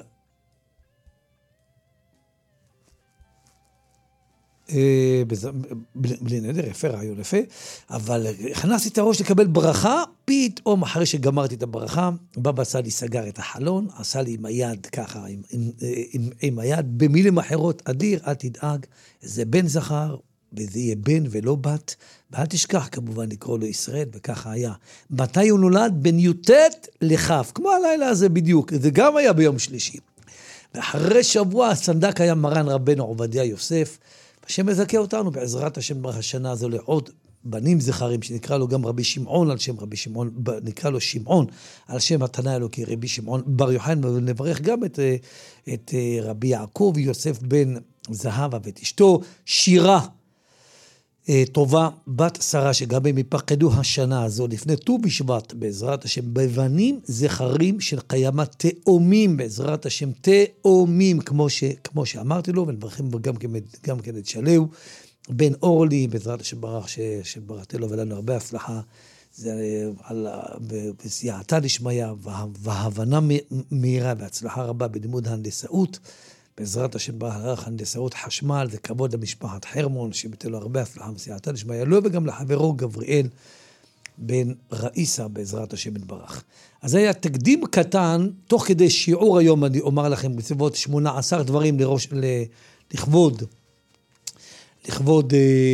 בלי נדר, יפה, רעיון יפה, אבל הכנסתי את הראש לקבל ברכה, פתאום אחרי שגמרתי את הברכה, בבא סאלי סגר את החלון, עשה לי עם היד ככה, עם, עם, עם, עם היד, במילים אחרות, אדיר, אל תדאג, זה בן זכר, וזה יהיה בן ולא בת, ואל תשכח כמובן לקרוא לו ישראל, וככה היה. מתי הוא נולד? בין יוטט לכף, כמו הלילה הזה בדיוק, זה גם היה ביום שלישי. ואחרי שבוע הסנדק היה מרן רבנו עובדיה יוסף, השם מזכה אותנו בעזרת השם השנה הזו לעוד בנים זכרים, שנקרא לו גם רבי שמעון על שם רבי שמעון, נקרא לו שמעון על שם התנא האלוקי רבי שמעון בר יוחנן, ונברך גם את, את רבי יעקב יוסף בן זהבה ואת אשתו שירה. טובה, בת שרה, שגם הם יפחדו השנה הזו, לפני ט"ו בשבט, בעזרת השם, בבנים זכרים של קיימת תאומים, בעזרת השם, תאומים, כמו, ש, כמו שאמרתי לו, ונברכים גם, גם כן את שלהו, בן אורלי, בעזרת השם ברך, ש, שבראתי לו ולנו הרבה הצלחה, זה על, בסייעתא דשמיא, והבנה מהירה והצלחה רבה בלימוד ההנדסאות, בעזרת השם ברך הנדסאות חשמל וכבוד למשפחת חרמון, שביטל לו הרבה הצלחה בסייעתא דשמיא, לו וגם לחברו גבריאל בן ראיסה, בעזרת השם יתברך. אז זה היה תקדים קטן, תוך כדי שיעור היום אני אומר לכם בסביבות שמונה עשר דברים לראש, לכבוד, לכבוד,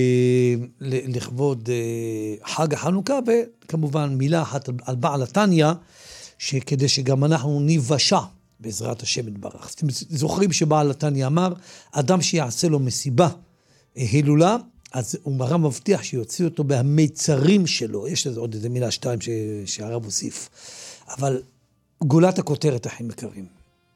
לכבוד חג החנוכה, וכמובן מילה אחת על בעל התניא, שכדי שגם אנחנו ניוושע בעזרת השם יתברך. אתם זוכרים שבעל התניא אמר, אדם שיעשה לו מסיבה הילולה, אז הוא מראה מבטיח שיוציא אותו בהמיצרים שלו. יש לזה עוד איזה מילה שתיים ש... שהרב הוסיף. אבל גולת הכותרת, אחים יקרים.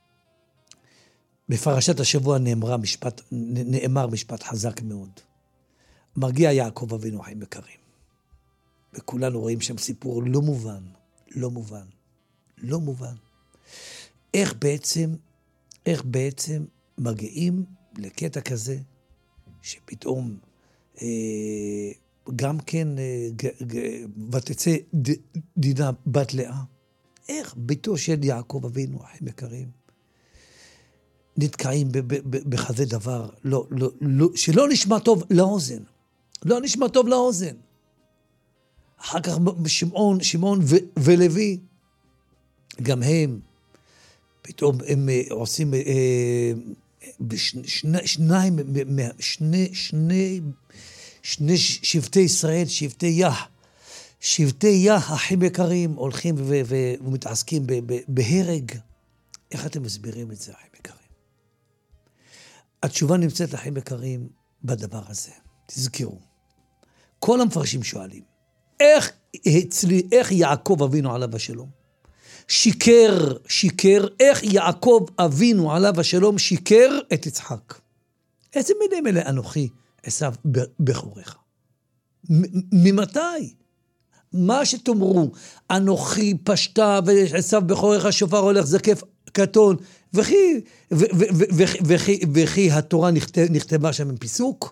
בפרשת השבוע נאמר משפט, נאמר משפט חזק מאוד. מרגיע יעקב אבינו, אחים יקרים. וכולנו רואים שם סיפור לא מובן, לא מובן, לא מובן. איך בעצם, איך בעצם מגיעים לקטע כזה, שפתאום אה, גם כן אה, ג, ג, ותצא ד, דינה בת לאה. איך ביתו של יעקב אבינו, אחים יקרים, נתקעים ב, ב, ב, בכזה דבר, לא, לא, לא, שלא נשמע טוב לאוזן. לא נשמע טוב לאוזן. אחר כך שמעון, שמעון ו, ולוי, גם הם, פתאום הם עושים, שניים, שני, שני, שני שבטי ישראל, שבטי יה, שבטי יה, אחים יקרים, הולכים ומתעסקים בהרג. איך אתם מסבירים את זה, אחים יקרים? התשובה נמצאת, אחים יקרים, בדבר הזה. תזכרו. כל המפרשים שואלים, איך, איך יעקב אבינו עליו השלום? שיקר, שיקר, איך יעקב אבינו עליו השלום שיקר את יצחק. איזה מילים אלה אנוכי עשיו בחוריך? ממתי? מה שתאמרו, אנוכי פשטה ועשיו בחוריך שופר הולך זקף קטון, וכי, וכי, וכי התורה נכתבה שם עם פיסוק?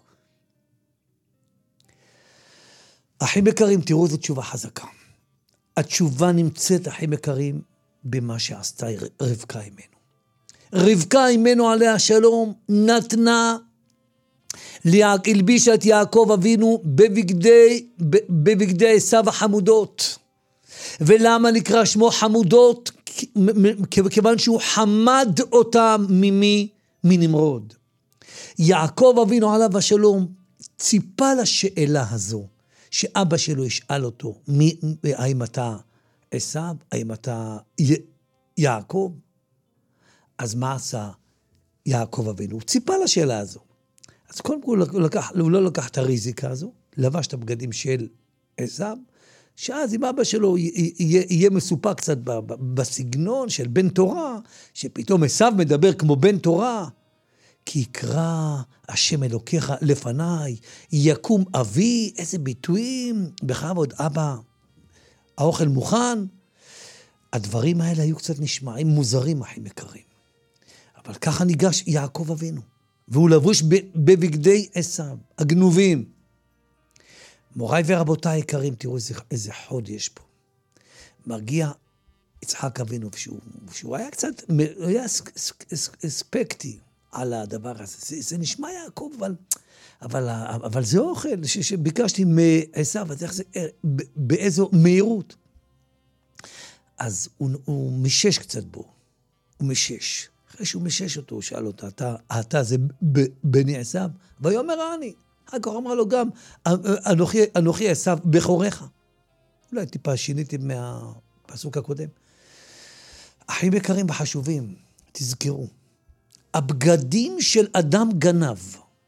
אחים יקרים, תראו זו תשובה חזקה. התשובה נמצאת, אחים יקרים, במה שעשתה רבקה אימנו. רבקה אימנו עליה שלום נתנה, הלבישה את יעקב אבינו בבגדי, בבגדי עשיו החמודות. ולמה נקרא שמו חמודות? כיוון שהוא חמד אותם ממי? מנמרוד. יעקב אבינו עליו השלום ציפה לשאלה הזו, שאבא שלו ישאל אותו, מי, האם אתה עשיו, האם אתה י, יעקב? אז מה עשה יעקב אבינו? הוא ציפה לשאלה הזו. אז קודם כל הוא, לקח, הוא לא לקח את הריזיקה הזו, לבש את הבגדים של עשיו, שאז אם אבא שלו יהיה, יהיה מסופק קצת בסגנון של בן תורה, שפתאום עשיו מדבר כמו בן תורה, כי יקרא השם אלוקיך לפניי, יקום אבי, איזה ביטויים, בכבוד אבא, האוכל מוכן. הדברים האלה היו קצת נשמעים מוזרים, אחים יקרים. אבל ככה ניגש יעקב אבינו, והוא לבוש בבגדי עשיו, הגנובים. מוריי ורבותיי יקרים, תראו איזה, איזה חוד יש פה. מרגיע יצחק אבינו, שהוא, שהוא היה קצת, הוא היה אספקטי על הדבר הזה. זה, זה נשמע יעקב, אבל, אבל, אבל זה אוכל ש, שביקשתי מעשיו, אז איך זה, באיזו מהירות. אז הוא, הוא משש קצת בו, הוא משש. אחרי שהוא משש אותו, הוא שאל אותה, אתה, אתה זה בני עשיו? והוא אומר, אני. אחר אמר לו גם, אנוכי, אנוכי עשיו בחוריך. אולי טיפה שיניתי מהפסוק הקודם. אחים יקרים וחשובים, תזכרו, הבגדים של אדם גנב,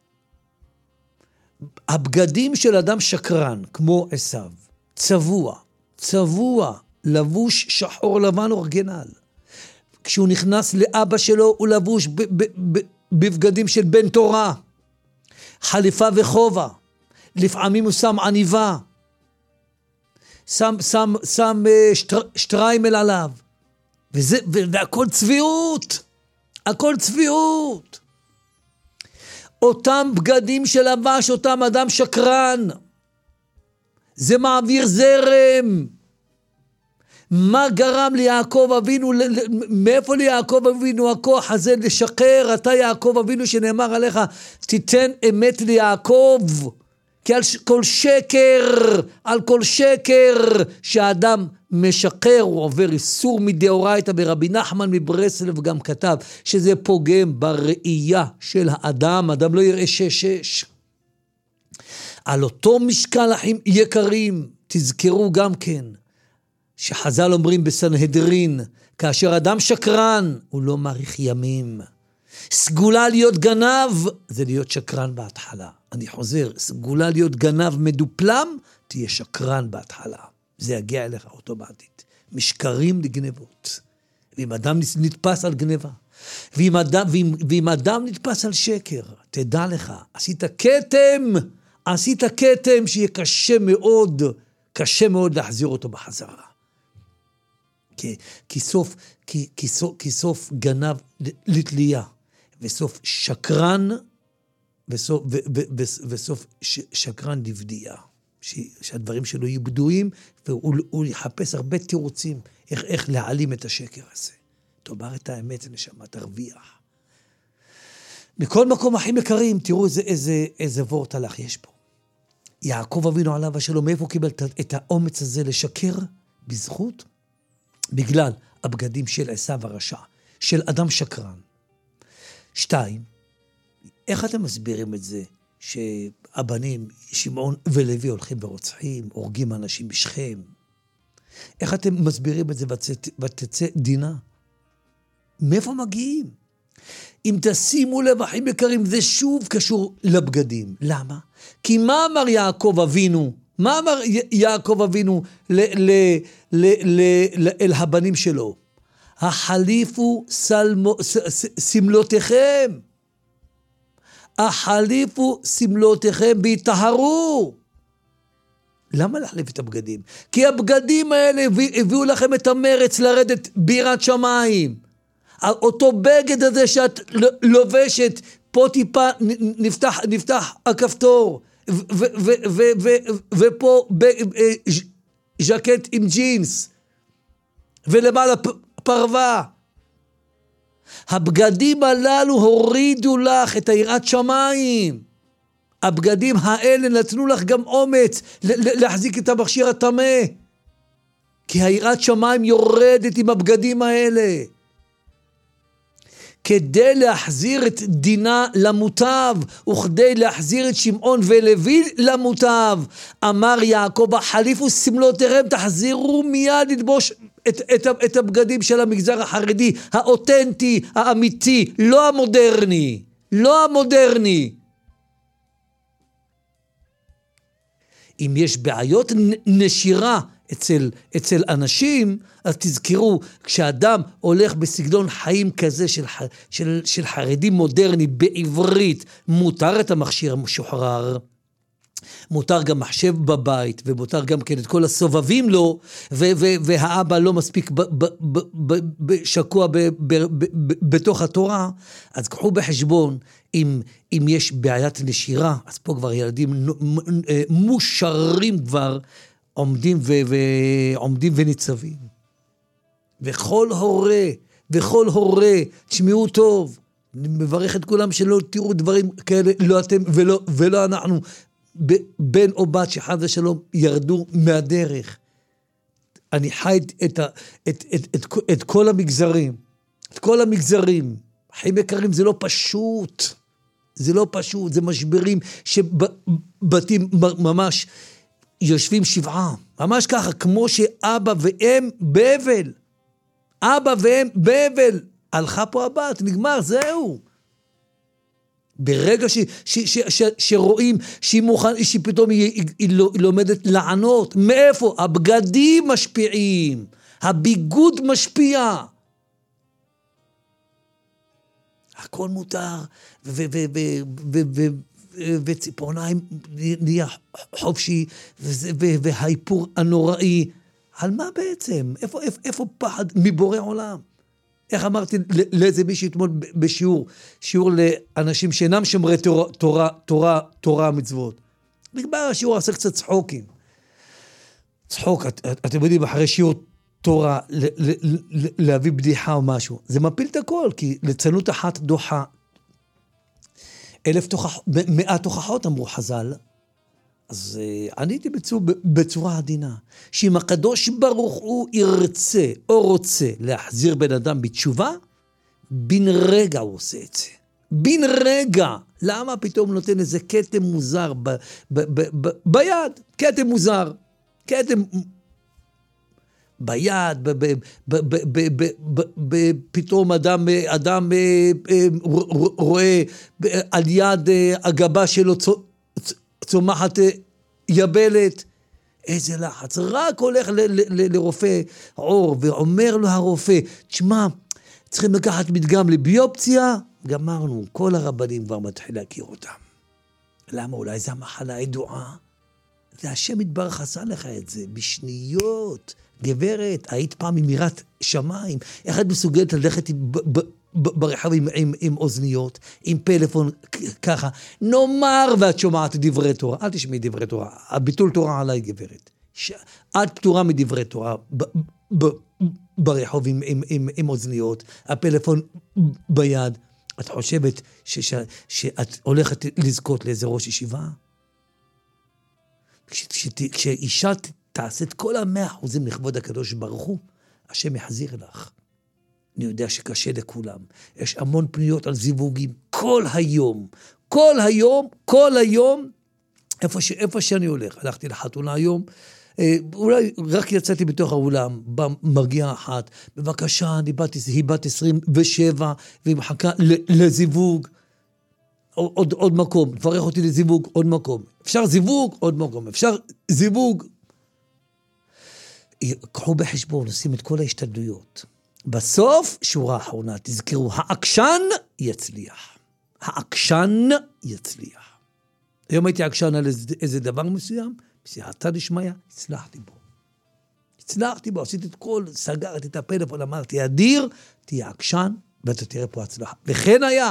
הבגדים של אדם שקרן, כמו עשיו, צבוע, צבוע, לבוש שחור לבן אורגינל. כשהוא נכנס לאבא שלו, הוא לבוש ב- ב- ב- בבגדים של בן תורה, חליפה וחובה. לפעמים הוא שם עניבה, שם, שם, שם שטר, שטריימל עליו, וזה, והכל צביעות, הכל צביעות. אותם בגדים שלבש, אותם אדם שקרן, זה מעביר זרם. מה גרם ליעקב אבינו, מאיפה ליעקב אבינו הכוח הזה לשקר? אתה יעקב אבינו שנאמר עליך, תיתן אמת ליעקב, כי על כל שקר, על כל שקר שהאדם משקר, הוא עובר איסור מדאורייתא, ורבי נחמן מברסלב גם כתב, שזה פוגם בראייה של האדם, האדם לא יראה שש שש. על אותו משקל אחים יקרים, תזכרו גם כן, שחז"ל אומרים בסנהדרין, כאשר אדם שקרן, הוא לא מאריך ימים. סגולה להיות גנב, זה להיות שקרן בהתחלה. אני חוזר, סגולה להיות גנב מדופלם, תהיה שקרן בהתחלה. זה יגיע אליך אוטומטית. משקרים לגנבות. ואם אדם נתפס על גנבה, ואם אדם, ואם, ואם אדם נתפס על שקר, תדע לך, עשית כתם, עשית כתם שיהיה קשה מאוד, קשה מאוד להחזיר אותו בחזרה. כי, כי, סוף, כי, כי, סוף, כי סוף גנב לתלייה, וסוף שקרן, וסוף, ו, ו, ו, וסוף ש, שקרן לבדיעה. ש, שהדברים שלו יהיו בדויים, והוא יחפש הרבה תירוצים, איך, איך להעלים את השקר הזה. תאמר את האמת, נשמה, תרוויח. מכל מקום אחים יקרים, תראו איזה, איזה, איזה וורט הלך יש פה. יעקב אבינו עליו השלום, מאיפה הוא קיבל את האומץ הזה לשקר? בזכות? בגלל הבגדים של עשיו הרשע, של אדם שקרן. שתיים, איך אתם מסבירים את זה שהבנים שמעון ולוי הולכים ורוצחים, הורגים אנשים בשכם? איך אתם מסבירים את זה ותצא דינה? מאיפה מגיעים? אם תשימו לב אחים יקרים, זה שוב קשור לבגדים. למה? כי מה אמר יעקב אבינו? מה אמר יעקב אבינו ל- ל- ל- ל- אל הבנים שלו? החליפו סלמו, ס, ס, סמלותיכם. החליפו סמלותיכם והתאהרו. למה להחליף את הבגדים? כי הבגדים האלה הביאו לכם את המרץ לרדת בירת שמיים. אותו בגד הזה שאת לובשת, פה טיפה נפתח, נפתח הכפתור, ופה ז'קט עם ג'ינס, ולמעלה פרווה. הבגדים הללו הורידו לך את היראת שמיים. הבגדים האלה נתנו לך גם אומץ להחזיק את המכשיר התמה. כי היראת שמיים יורדת עם הבגדים האלה. כדי להחזיר את דינה למוטב, וכדי להחזיר את שמעון ולוי למוטב, אמר יעקב, החליפו סמלותיכם, תחזירו מיד לדבוש את, את, את הבגדים של המגזר החרדי, האותנטי, האמיתי, לא המודרני, לא המודרני. אם יש בעיות נשירה אצל, אצל אנשים, אז תזכרו, כשאדם הולך בסגנון חיים כזה של, של, של חרדי מודרני בעברית, מותר את המכשיר המשוחרר, מותר גם מחשב בבית, ומותר גם כן את כל הסובבים לו, ו- ו- והאבא לא מספיק ב- ב- ב- ב- שקוע ב- ב- ב- ב- בתוך התורה, אז קחו בחשבון, אם, אם יש בעיית נשירה, אז פה כבר ילדים מושרים כבר, עומדים, ו- ועומדים וניצבים. וכל הורה, וכל הורה, תשמעו טוב, אני מברך את כולם שלא תראו דברים כאלה, לא אתם ולא, ולא אנחנו, בן או בת שחד ושלום ירדו מהדרך. אני חי את, את, את, את, את, את כל המגזרים, את כל המגזרים. חיים יקרים, זה לא פשוט, זה לא פשוט, זה משברים שבתים ממש יושבים שבעה, ממש ככה, כמו שאבא ואם באבל, אבא ואם באבל, הלכה פה הבת, נגמר, זהו. ברגע ש, ש, ש, ש, שרואים שהיא מוכן, שפתאום היא, היא, היא לומדת לענות, מאיפה? הבגדים משפיעים, הביגוד משפיע. הכל מותר, ו, ו, ו, ו, ו, וציפורניים נהיה חופשי, והאיפור הנוראי. על מה בעצם? איפה, איפה, איפה פחד מבורא עולם? איך אמרתי לאיזה מישהו אתמול בשיעור, שיעור לאנשים שאינם שומרי תורה, תורה, תורה, תורה מצוות. נקבע השיעור עשה קצת צחוקים. צחוק, את, את, אתם יודעים, אחרי שיעור תורה, ל, ל, ל, להביא בדיחה או משהו. זה מפיל את הכל, כי לצנות אחת דוחה. אלף תוכחות, מאה תוכחות אמרו חז"ל. אז עניתי בצורה, בצורה עדינה, שאם הקדוש ברוך הוא ירצה או רוצה להחזיר בן אדם בתשובה, בן רגע הוא עושה את זה. בן רגע. למה פתאום נותן איזה קטם מוזר ב, ב, ב, ב, ביד? קטם מוזר. קטם ביד, ב, ב, ב, ב, ב, ב, ב, ב, פתאום אדם, אדם רואה על יד הגבה שלו צומחת יבלת, איזה לחץ, רק הולך ל- ל- ל- לרופא עור, ואומר לו הרופא, תשמע, צריכים לקחת מדגם לביופציה, גמרנו, כל הרבנים כבר מתחיל להכיר אותם. למה? אולי זה המחלה הידועה? זה השם יתברך עשה לך את זה, בשניות, גברת, היית פעם עם יראת שמיים, איך את מסוגלת ללכת ב- ב- ברחב עם, עם, עם אוזניות, עם פלאפון ככה, נאמר ואת שומעת דברי תורה, אל תשמעי דברי תורה, הביטול תורה עליי גברת, ש... את פטורה מדברי תורה ב, ב, ברחוב עם, עם, עם, עם אוזניות, הפלאפון ביד, את חושבת ש, ש, שאת הולכת לזכות לאיזה ראש ישיבה? כש, כש, כשאישה תעשה את כל המאה אחוזים לכבוד הקדוש ברוך הוא, השם יחזיר לך. אני יודע שקשה לכולם. יש המון פניות על זיווגים. כל היום, כל היום, כל היום, איפה, ש, איפה שאני הולך. הלכתי לחתונה היום, אה, אולי רק יצאתי בתוך האולם, במרגיעה אחת, בבקשה, אני בת, היא בת עשרים ושבע, והיא מחכה לזיווג, עוד, עוד מקום, תברך אותי לזיווג, עוד מקום. אפשר זיווג, עוד מקום. אפשר זיווג. קחו בחשבון, עושים את כל ההשתדלויות. בסוף, שורה האחרונה, תזכרו, העקשן יצליח. העקשן יצליח. היום הייתי עקשן על איזה, איזה דבר מסוים, בסייעתא דשמיא, הצלחתי בו. הצלחתי בו, עשיתי את כל, סגרתי את הפלאפון, אמרתי, אדיר, תהיה עקשן, ואתה תראה פה הצלחה. וכן היה.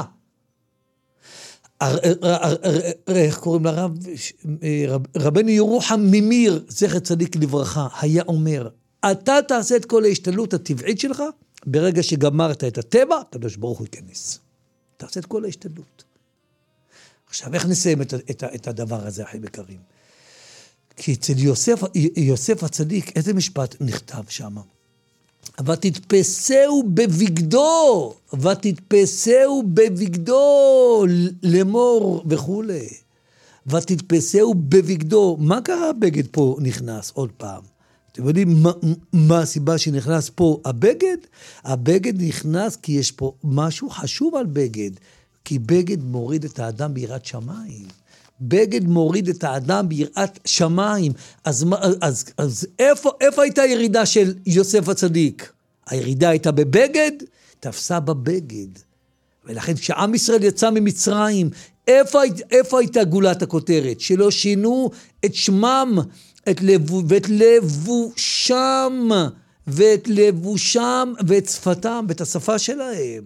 איך קוראים לרב? רבנו ירוחם ממיר, זכר צדיק לברכה, היה אומר, אתה תעשה את כל ההשתדלות הטבעית שלך, ברגע שגמרת את הטבע, הקדוש ברוך הוא ייכנס. תעשה את כל ההשתדלות. עכשיו, איך נסיים את, את, את הדבר הזה, אחים יקרים? כי אצל יוסף, יוסף הצדיק, איזה משפט נכתב שם? ותתפסהו בבגדו, ותתפסהו בבגדו, לאמור וכו'. ותתפסהו בבגדו. מה קרה הבגד פה נכנס עוד פעם? אתם יודעים מה, מה הסיבה שנכנס פה הבגד? הבגד נכנס כי יש פה משהו חשוב על בגד. כי בגד מוריד את האדם ביראת שמיים. בגד מוריד את האדם ביראת שמיים. אז, אז, אז איפה, איפה הייתה הירידה של יוסף הצדיק? הירידה הייתה בבגד, תפסה בבגד. ולכן כשעם ישראל יצא ממצרים, איפה, איפה הייתה גולת הכותרת? שלא שינו את שמם, את לבו, ואת לבושם, ואת לבושם, ואת שפתם, ואת השפה שלהם.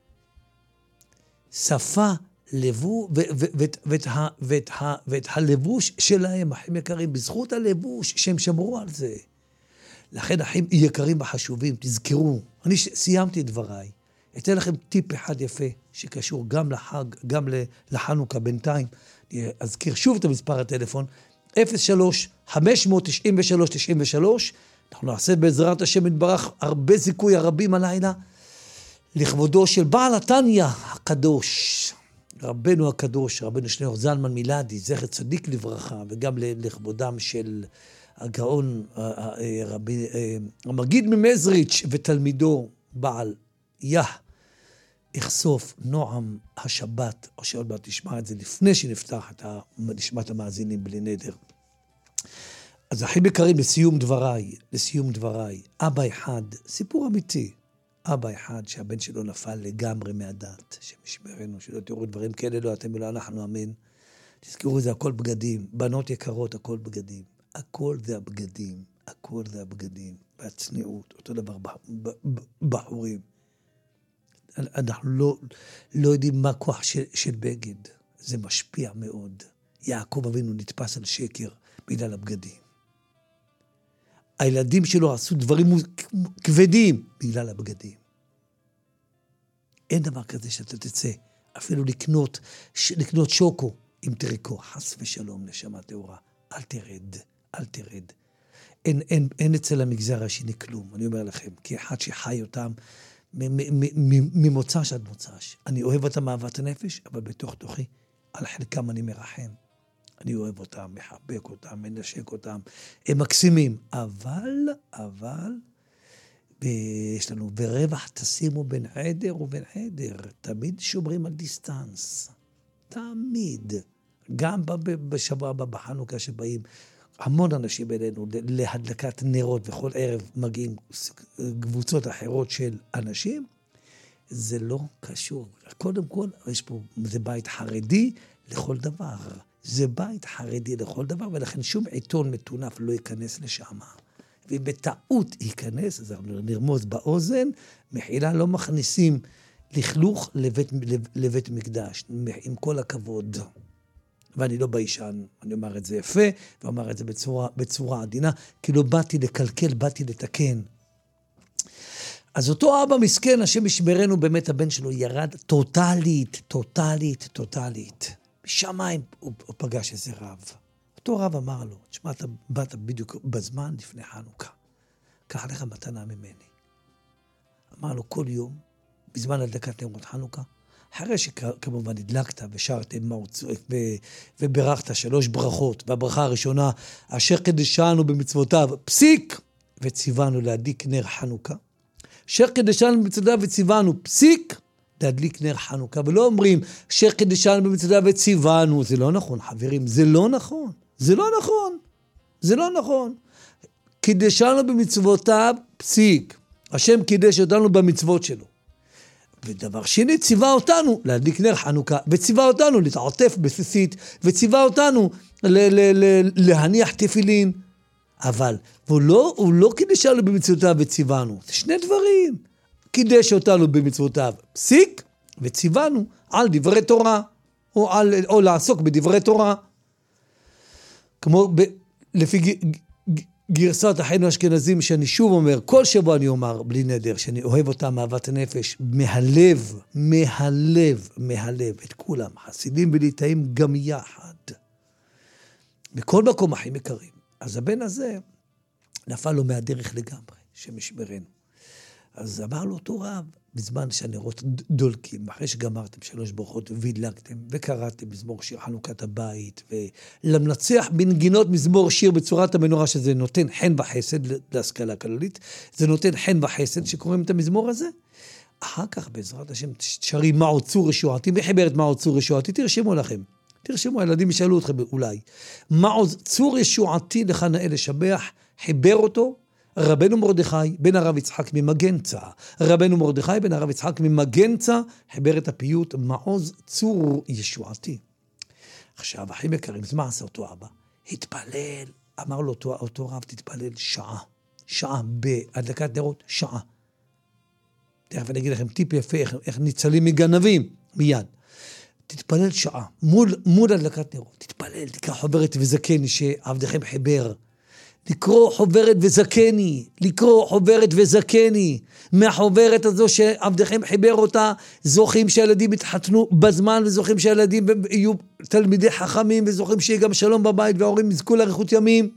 שפה, לבו, ו- ו- ואת, ואת, ה- ואת, ה- ואת הלבוש שלהם, אחים יקרים, בזכות הלבוש שהם שמרו על זה. לכן אחים יקרים וחשובים, תזכרו, אני סיימתי את דבריי. אתן לכם טיפ אחד יפה, שקשור גם לחג, גם לחנוכה בינתיים. אני אזכיר שוב את המספר הטלפון, אפס שלוש חמש תשע שלוש תשע שלוש. אנחנו נעשה בעזרת השם יתברך הרבה זיכוי הרבים הלילה, לכבודו של בעל התניא הקדוש, רבנו הקדוש, רבנו שניאור זלמן מילדי, זכר צדיק לברכה, וגם לכבודם של הגאון רבי המגיד ממזריץ' ותלמידו בעל יה, אחשוף נועם השבת, או שעוד מעט תשמע את זה לפני שנפתח את נשמת המאזינים בלי נדר. אז אחים יקרים, לסיום דבריי, לסיום דבריי, אבא אחד, סיפור אמיתי, אבא אחד שהבן שלו נפל לגמרי מהדת, שמשמרנו, שלא תראו דברים כאלה, לא אתם ולא אנחנו, אמן. תזכרו, זה הכל בגדים. בנות יקרות, הכל בגדים. הכל זה הבגדים. הכל זה הבגדים. והצניעות, אותו דבר בחורים. אנחנו לא, לא יודעים מה כוח של, של בגד. זה משפיע מאוד. יעקב אבינו נתפס על שקר בגלל הבגדים. הילדים שלו עשו דברים כבדים בגלל הבגדים. אין דבר כזה שאתה תצא, אפילו לקנות, לקנות שוקו עם טריקו, חס ושלום, נשמה טהורה. אל תרד, אל תרד. אין, אין, אין אצל המגזר השני כלום, אני אומר לכם, כי אחד שחי אותם ממוצ"ש עד מוצ"ש. אני אוהב אותם מאהבת הנפש, אבל בתוך תוכי, על חלקם אני מרחם. אני אוהב אותם, מחבק אותם, מנשק אותם. הם מקסימים. אבל, אבל, יש לנו, ברווח תשימו בין עדר ובין עדר. תמיד שומרים על דיסטנס. תמיד. גם בשבוע הבא בחנוכה שבאים, המון אנשים אלינו להדלקת נרות, וכל ערב מגיעים קבוצות אחרות של אנשים. זה לא קשור. קודם כל, יש פה, זה בית חרדי לכל דבר. זה בית חרדי לכל דבר, ולכן שום עיתון מטונף לא ייכנס לשם. ואם בטעות ייכנס, אז אנחנו נרמוז באוזן, מחילה לא מכניסים לכלוך לבית, לבית מקדש, עם כל הכבוד. ואני לא ביישן, אני אומר את זה יפה, ואומר את זה בצורה, בצורה עדינה, כי לא באתי לקלקל, באתי לתקן. אז אותו אבא מסכן, השם ישמרנו, באמת הבן שלו ירד טוטלית, טוטלית, טוטלית. בשמיים הוא, הוא פגש איזה רב. אותו רב אמר לו, תשמע, אתה באת בדיוק בזמן לפני חנוכה. קח לך מתנה ממני. אמר לו, כל יום, בזמן הדלקת נרות חנוכה, אחרי שכמובן הדלקת ושרתם וברכת שלוש ברכות, והברכה הראשונה, אשר קדשנו במצוותיו, פסיק, וציוונו להדליק נר חנוכה. אשר קדשנו במצוותיו וציוונו, פסיק, להדליק נר חנוכה, ולא אומרים, אשר קדשנו במצוותיו וציוונו, זה לא נכון, חברים, זה לא נכון, זה לא נכון, זה לא נכון. קדשנו במצוותיו, פסיק, השם קידש אותנו במצוות שלו. ודבר שני, ציווה אותנו להדליק נר חנוכה, וציווה אותנו להתעטף בסיסית, וציווה אותנו ל- ל- ל- להניח תפילין. אבל הוא לא, הוא לא קידש אותנו במצוותיו וציוונו. זה שני דברים. קידש אותנו במצוותיו פסיק, וציוונו על דברי תורה, או, על, או לעסוק בדברי תורה. כמו ב, לפי ג, ג, גרסת אחינו האשכנזים, שאני שוב אומר, כל שבוע אני אומר, בלי נדר, שאני אוהב אותם מאהבת הנפש, מהלב, מהלב, מהלב, את כולם, חסידים וליטאים גם יחד. בכל מקום הכי מקרים. אז הבן הזה נפל לו מהדרך לגמרי, שמשמרנו. אז אמר לו אותו רב, בזמן שהנרות דולקים, אחרי שגמרתם שלוש ברכות והדלקתם, וקראתם מזמור שיר חנוכת הבית, ולמנצח בנגינות מזמור שיר בצורת המנורה, שזה נותן חן וחסד להשכלה כללית, זה נותן חן וחסד שקוראים את המזמור הזה. אחר כך בעזרת השם תשרים מהו צור ישועתי, מי חיבר את מהו צור ישועתי? תרשמו לכם. תרשמו, הילדים ישאלו אתכם אולי. מהו צור ישועתי לך נאה לשבח, חיבר אותו, רבנו מרדכי בן הרב יצחק ממגנצה. רבנו מרדכי בן הרב יצחק ממגנצה חיבר את הפיוט מעוז צור ישועתי. עכשיו, אחים יקרים, אז מה עשה אותו אבא? התפלל, אמר לו אותו, אותו רב, תתפלל שעה. שעה בהדלקת נרות, שעה. תכף אני אגיד לכם טיפ יפה, איך, איך ניצלים מגנבים, מיד. תתפלל שעה, מול, מול הדלקת נרות. תתפלל, תקרא חוברת וזקני שעבדכם חיבר. לקרוא חוברת וזקני, לקרוא חוברת וזקני. מהחוברת הזו שעבדכם חיבר אותה, זוכים שהילדים יתחתנו בזמן, וזוכים שהילדים יהיו תלמידי חכמים, וזוכים שיהיה גם שלום בבית, וההורים יזכו לאריכות ימים.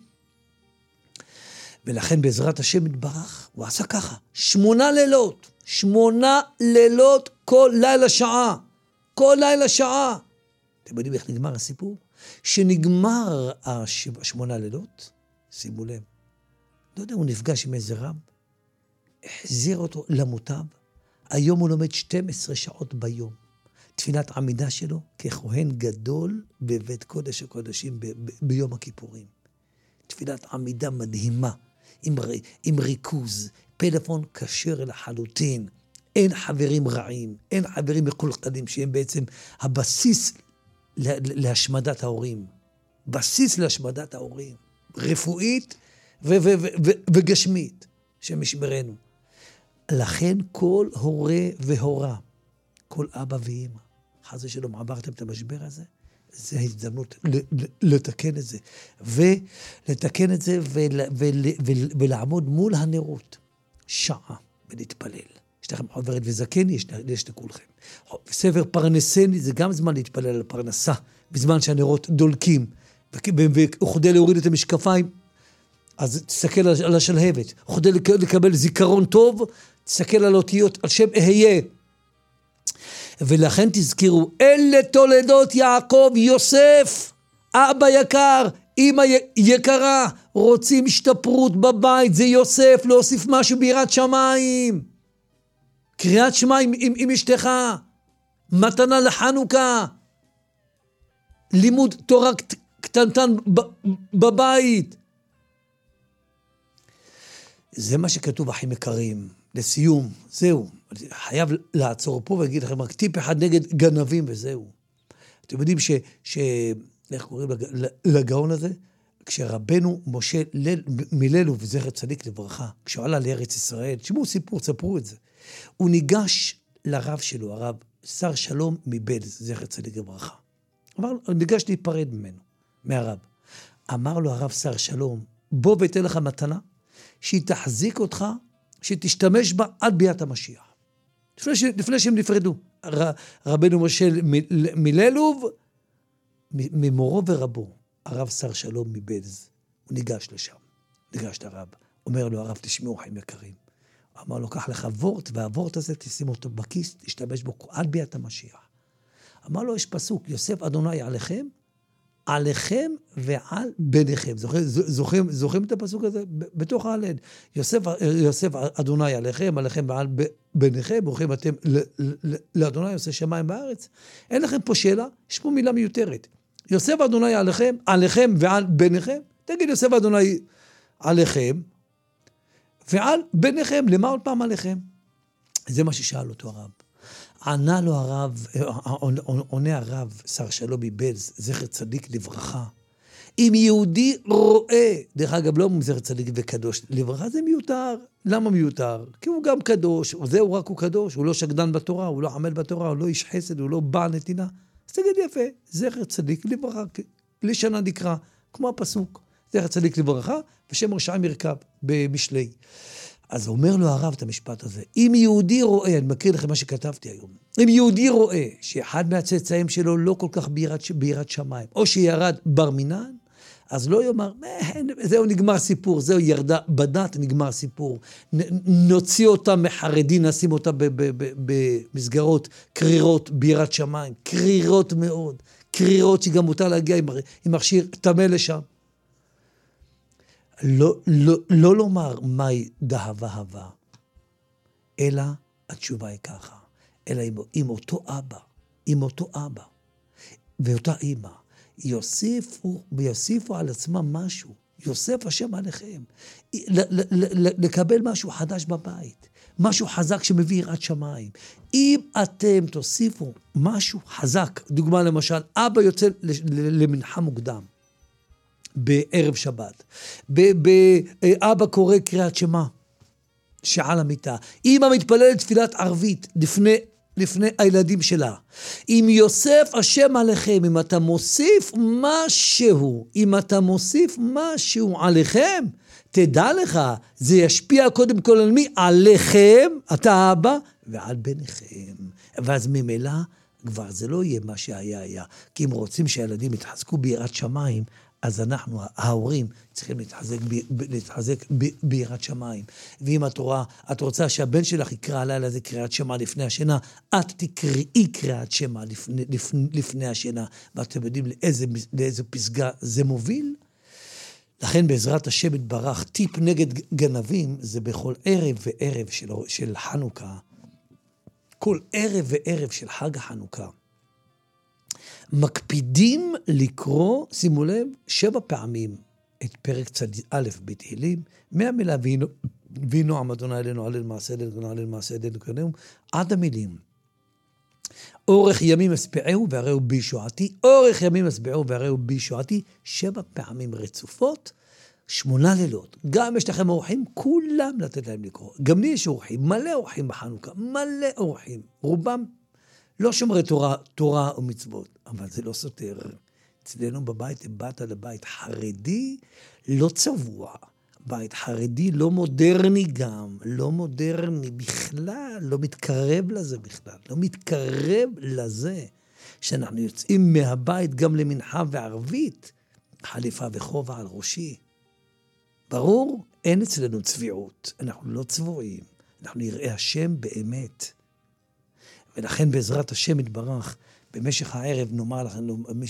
ולכן בעזרת השם יתברך, הוא עשה ככה, שמונה לילות, שמונה לילות כל לילה שעה, כל לילה שעה. אתם יודעים איך נגמר הסיפור? שנגמר השמונה לילות, שימו לב, לא יודע, הוא נפגש עם איזה רב, החזיר אותו למוטב, היום הוא לומד שתים עשרה שעות ביום, תפילת עמידה שלו ככהן גדול בבית קודש הקודשים ב- ב- ביום הכיפורים. תפילת עמידה מדהימה, עם, עם ריכוז, פלאפון כשר לחלוטין, אין חברים רעים, אין חברים מקולקלים שהם בעצם הבסיס להשמדת ההורים. בסיס להשמדת ההורים. רפואית ו- ו- ו- ו- וגשמית, שמשמרנו. לכן כל הורה והורה, כל אבא ואמא, חס ושלום, עברתם את המשבר הזה, זה ההזדמנות לתקן את זה. ולתקן את זה ול, ול, ול, ולעמוד מול הנרות. שעה ולהתפלל. יש לכם חוברת וזקן, יש, יש לכולכם. ספר פרנסני, זה גם זמן להתפלל על הפרנסה, בזמן שהנרות דולקים, וכדי להוריד את המשקפיים, אז תסתכל על השלהבת. וכדי לקבל זיכרון טוב, תסתכל על אותיות, על שם אהיה. ולכן תזכרו, אלה תולדות יעקב יוסף, אבא יקר, אמא יקרה, רוצים השתפרות בבית, זה יוסף, להוסיף משהו ביראת שמיים. קריאת שמע עם, עם, עם אשתך, מתנה לחנוכה, לימוד תורה קטנטן בבית. זה מה שכתוב, אחים יקרים. לסיום, זהו. חייב לעצור פה ולהגיד לכם רק טיפ אחד נגד גנבים וזהו. אתם יודעים ש... ש... איך קוראים לגאון הזה? כשרבנו משה מיללו וזכר צדיק לברכה, כשהוא עלה לארץ ישראל, תשמעו סיפור, ספרו את זה. הוא ניגש לרב שלו, הרב שר שלום מבלז, זכר צדיק לברכה. אמר, הוא ניגש להיפרד ממנו, מהרב. אמר לו הרב שר שלום, בוא ויתן לך מתנה, שהיא תחזיק אותך, שתשתמש בה עד ביאת המשיח. לפני, ש... לפני שהם נפרדו. ר... רבנו משה מיללוב, ממורו ורבו, הרב שר שלום מבלז, הוא ניגש לשם, ניגש לרב, אומר לו הרב, תשמעו חיים יקרים. הוא אמר לו, קח לך וורט, והוורט הזה תשים אותו בכיס, תשתמש בו עד ביאת המשיח. אמר לו, יש פסוק, יוסף אדוני עליכם, עליכם ועל בניכם. זוכרים, זוכרים, זוכרים את הפסוק הזה? בתוך העלן. יוסף, יוסף אדוני עליכם, עליכם ועל בניכם, ברוכים אתם לאדוני עושה שמיים בארץ. אין לכם פה שאלה, יש פה מילה מיותרת. יוסף אדוני עליכם, עליכם ועל בניכם. תגיד יוסף אדוני עליכם, ועל בניכם, למה עוד פעם עליכם? זה מה ששאל אותו הרב. ענה לו הרב, עונה הרב, שר שלום מבלז, זכר צדיק לברכה. אם יהודי רואה, דרך אגב לא זכר צדיק וקדוש לברכה, זה מיותר. למה מיותר? כי הוא גם קדוש, זהו רק הוא קדוש, הוא לא שקדן בתורה, הוא לא עמל בתורה, הוא לא איש חסד, הוא לא בעל נתינה. אז תגיד יפה, זכר צדיק לברכה, לשנה נקרא, כמו הפסוק, זכר צדיק לברכה, ושם רשעים ירכב במשלי. אז אומר לו הרב את המשפט הזה, אם יהודי רואה, אני מכיר לכם מה שכתבתי היום, אם יהודי רואה שאחד מהצאצאים שלו לא כל כך ביראת, ביראת שמיים, או שירד בר מינן, אז לא יאמר, זהו נגמר סיפור, זהו ירדה בדת, נגמר סיפור, נוציא אותה מחרדי, נשים אותה במסגרות קרירות ביראת שמיים, קרירות מאוד, קרירות שגם מותר להגיע עם מכשיר תמה לשם. לא, לא, לא לומר מהי דהבה הווה, אלא התשובה היא ככה, אלא עם, עם אותו אבא, עם אותו אבא, ואותה אמא, יוסיפו, ויוסיפו על עצמם משהו, יוסף השם עליכם, ל, ל, ל, לקבל משהו חדש בבית, משהו חזק שמביא יראת שמיים. אם אתם תוסיפו משהו חזק, דוגמה למשל, אבא יוצא למנחה מוקדם, בערב שבת, אבא קורא קריאת שמע, שעה למיטה, אמא מתפללת תפילת ערבית לפני, לפני הילדים שלה. אם יוסף השם עליכם, אם אתה מוסיף משהו, אם אתה מוסיף משהו עליכם, תדע לך, זה ישפיע קודם כל על מי? עליכם, אתה אבא, ועל בניכם. ואז ממילא, כבר זה לא יהיה מה שהיה היה. כי אם רוצים שהילדים יתחזקו ביראת שמיים, אז אנחנו, ההורים, צריכים להתחזק, ב, להתחזק ב, ביראת שמיים. ואם את רואה, את רוצה שהבן שלך יקרא הלילה זה קריאת שמע לפני השינה, את תקראי קריאת שמע לפני, לפני, לפני השינה, ואתם יודעים לאיזה, לאיזה פסגה זה מוביל? לכן בעזרת השם יתברך, טיפ נגד גנבים, זה בכל ערב וערב של, של חנוכה, כל ערב וערב של חג החנוכה, מקפידים לקרוא, שימו לב, שבע פעמים את פרק צד א' בתהילים, מהמילה וינו עם אדוני אלינו, עלל מעשה אלינו, עלל מעשה אלינו, עד המילים. אורך ימים אספעהו והראו בי שועתי, אורך ימים אספעהו והראו בי שועתי, שבע פעמים רצופות, שמונה לילות. גם יש לכם אורחים, כולם לתת להם לקרוא. גם לי יש אורחים, מלא אורחים בחנוכה, מלא אורחים. רובם לא שומרי תורה, תורה ומצוות, אבל זה לא סותר. אצלנו בבית, באת לבית חרדי, לא צבוע. בית חרדי לא מודרני גם, לא מודרני בכלל, לא מתקרב לזה בכלל, לא מתקרב לזה שאנחנו יוצאים מהבית גם למנחה וערבית, חליפה וחובה על ראשי. ברור, אין אצלנו צביעות, אנחנו לא צבועים, אנחנו נראה השם באמת. ולכן בעזרת השם יתברך, במשך הערב נאמר לכם,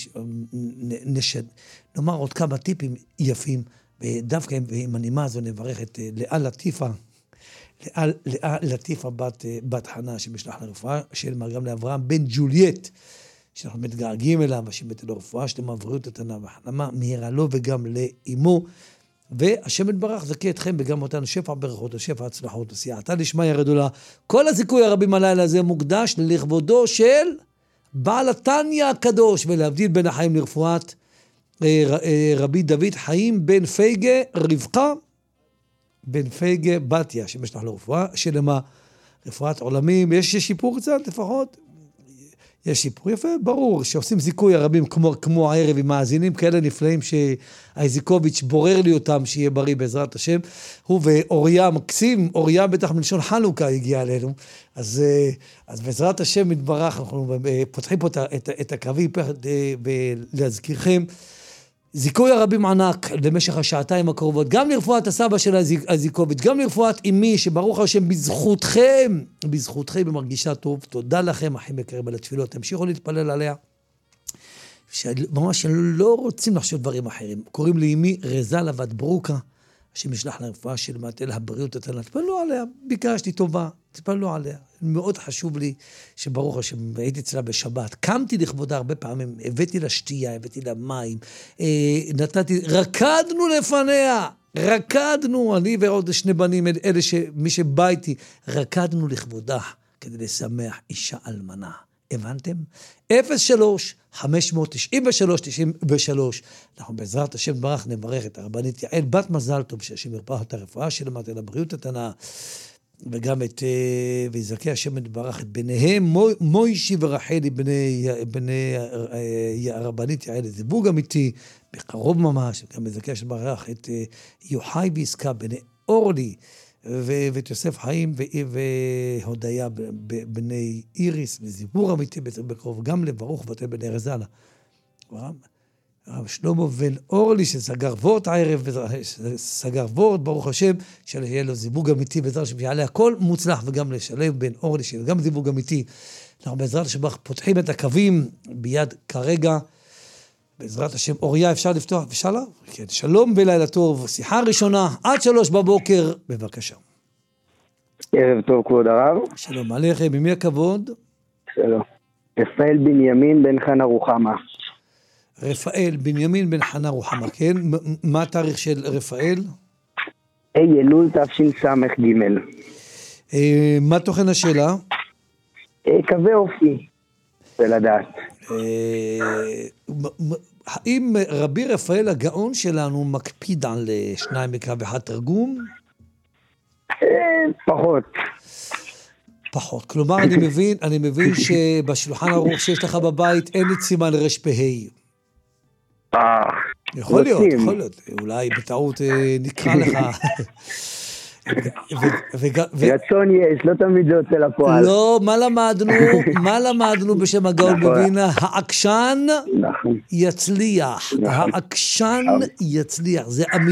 נשד, נאמר עוד כמה טיפים יפים, ודווקא עם הנימה הזו נברך את לאה לטיפה, לאה, לאה לטיפה בת, בת חנה, שמשלח לרפואה, שלמה גם לאברהם בן ג'ולייט, שאנחנו מתגעגעים אליו, שבית לו רפואה, שלמה ובריאות איתנה והחלמה, מהירה לו וגם לאמו, והשם יתברך זכה אתכם וגם אותנו שפע ברכות, שפע הצלחות, וסייעתא דשמיא גדולה. כל הזיכוי הרבים הלילה הזה מוקדש לכבודו של בעל התניא הקדוש, ולהבדיל בין החיים לרפואת רבי דוד חיים בן פייגה רבקה, בן פייגה בתיה, שמשלח לו רפואה, שלמה רפואת עולמים. יש שיפור קצת לפחות? יש שיפור יפה, ברור, שעושים זיכוי הרבים כמו, כמו הערב עם מאזינים כאלה נפלאים שהאיזיקוביץ' בורר לי אותם שיהיה בריא בעזרת השם. הוא ואוריה מקסים, אוריה בטח מלשון חנוכה הגיע אלינו, אז, אז בעזרת השם מתברך, אנחנו פותחים פה את, את, את הקרבי להזכירכם. זיכוי הרבים ענק למשך השעתיים הקרובות, גם לרפואת הסבא של הזיקוביץ', גם לרפואת אמי, שברוך השם בזכותכם, בזכותכם במרגישה טוב. תודה לכם, אחים יקרים, על התפילות. תמשיכו להתפלל עליה. ממש לא רוצים לחשוב דברים אחרים. קוראים לאמי רזלה בת ברוקה, שמשלח לרפואה של מטה הבריאות התנה. תפללו עליה, ביקשתי טובה, תפללו עליה. מאוד חשוב לי שברוך השם, הייתי אצלה בשבת, קמתי לכבודה הרבה פעמים, הבאתי לה שתייה, הבאתי לה מים, אה, נתתי, רקדנו לפניה, רקדנו, אני ועוד שני בנים, אלה שמי שבא איתי, רקדנו לכבודה, כדי לשמח אישה אלמנה. הבנתם? אפס שלוש חמש תשע שלוש תשע שלוש. אנחנו בעזרת השם ברך נברך את הרבנית יעל בת מזל טוב, שהשם ירפא את הרפואה של מטה לבריאות התנה, וגם את, ויזכה השם יתברך את ביניהם, מוישי ורחלי, בני, בני הרבנית יעל, זיווג אמיתי, בקרוב ממש, גם יזכה השם יתברך את יוחאי ועסקה, בני אורלי, ואת יוסף חיים והודיה בני איריס, וזיבור אמיתי בקרוב, גם לברוך ותל בני רזלה. הרב שלמה בן אורלי שסגר וורט הערב, סגר וורט, ברוך השם, שיהיה לו זיווג אמיתי, בעזרת השם שיעלה הכל מוצלח, וגם לשלב בן אורלי, שיהיה גם זיווג אמיתי. אנחנו בעזרת השם פותחים את הקווים ביד כרגע, בעזרת השם. אוריה, אפשר לפתוח? אפשר לה? כן, שלום ולילה טוב, שיחה ראשונה, עד שלוש בבוקר, בבקשה. ערב טוב כבוד הרב. שלום עליכם, ממי הכבוד? שלום. רפאל בנימין בן חנה רוחמה. רפאל בנימין בן חנה רוחמה, כן? מה התאריך של רפאל? ה' אלול תשס"ג. מה תוכן השאלה? קווי אופי, ולדעת. האם רבי רפאל הגאון שלנו מקפיד על שניים מקרא ואחד תרגום? פחות. פחות. כלומר, אני מבין, אני מבין שבשולחן ערוך שיש לך בבית אין את סימן רש פה. יכול להיות, יכול להיות. אולי בטעות נקרא לך. רצון יש, לא תמיד זה יוצא לפועל. לא, מה למדנו? מה למדנו בשם הגאון מווילנה? העקשן יצליח. העקשן יצליח. זה אמיתי.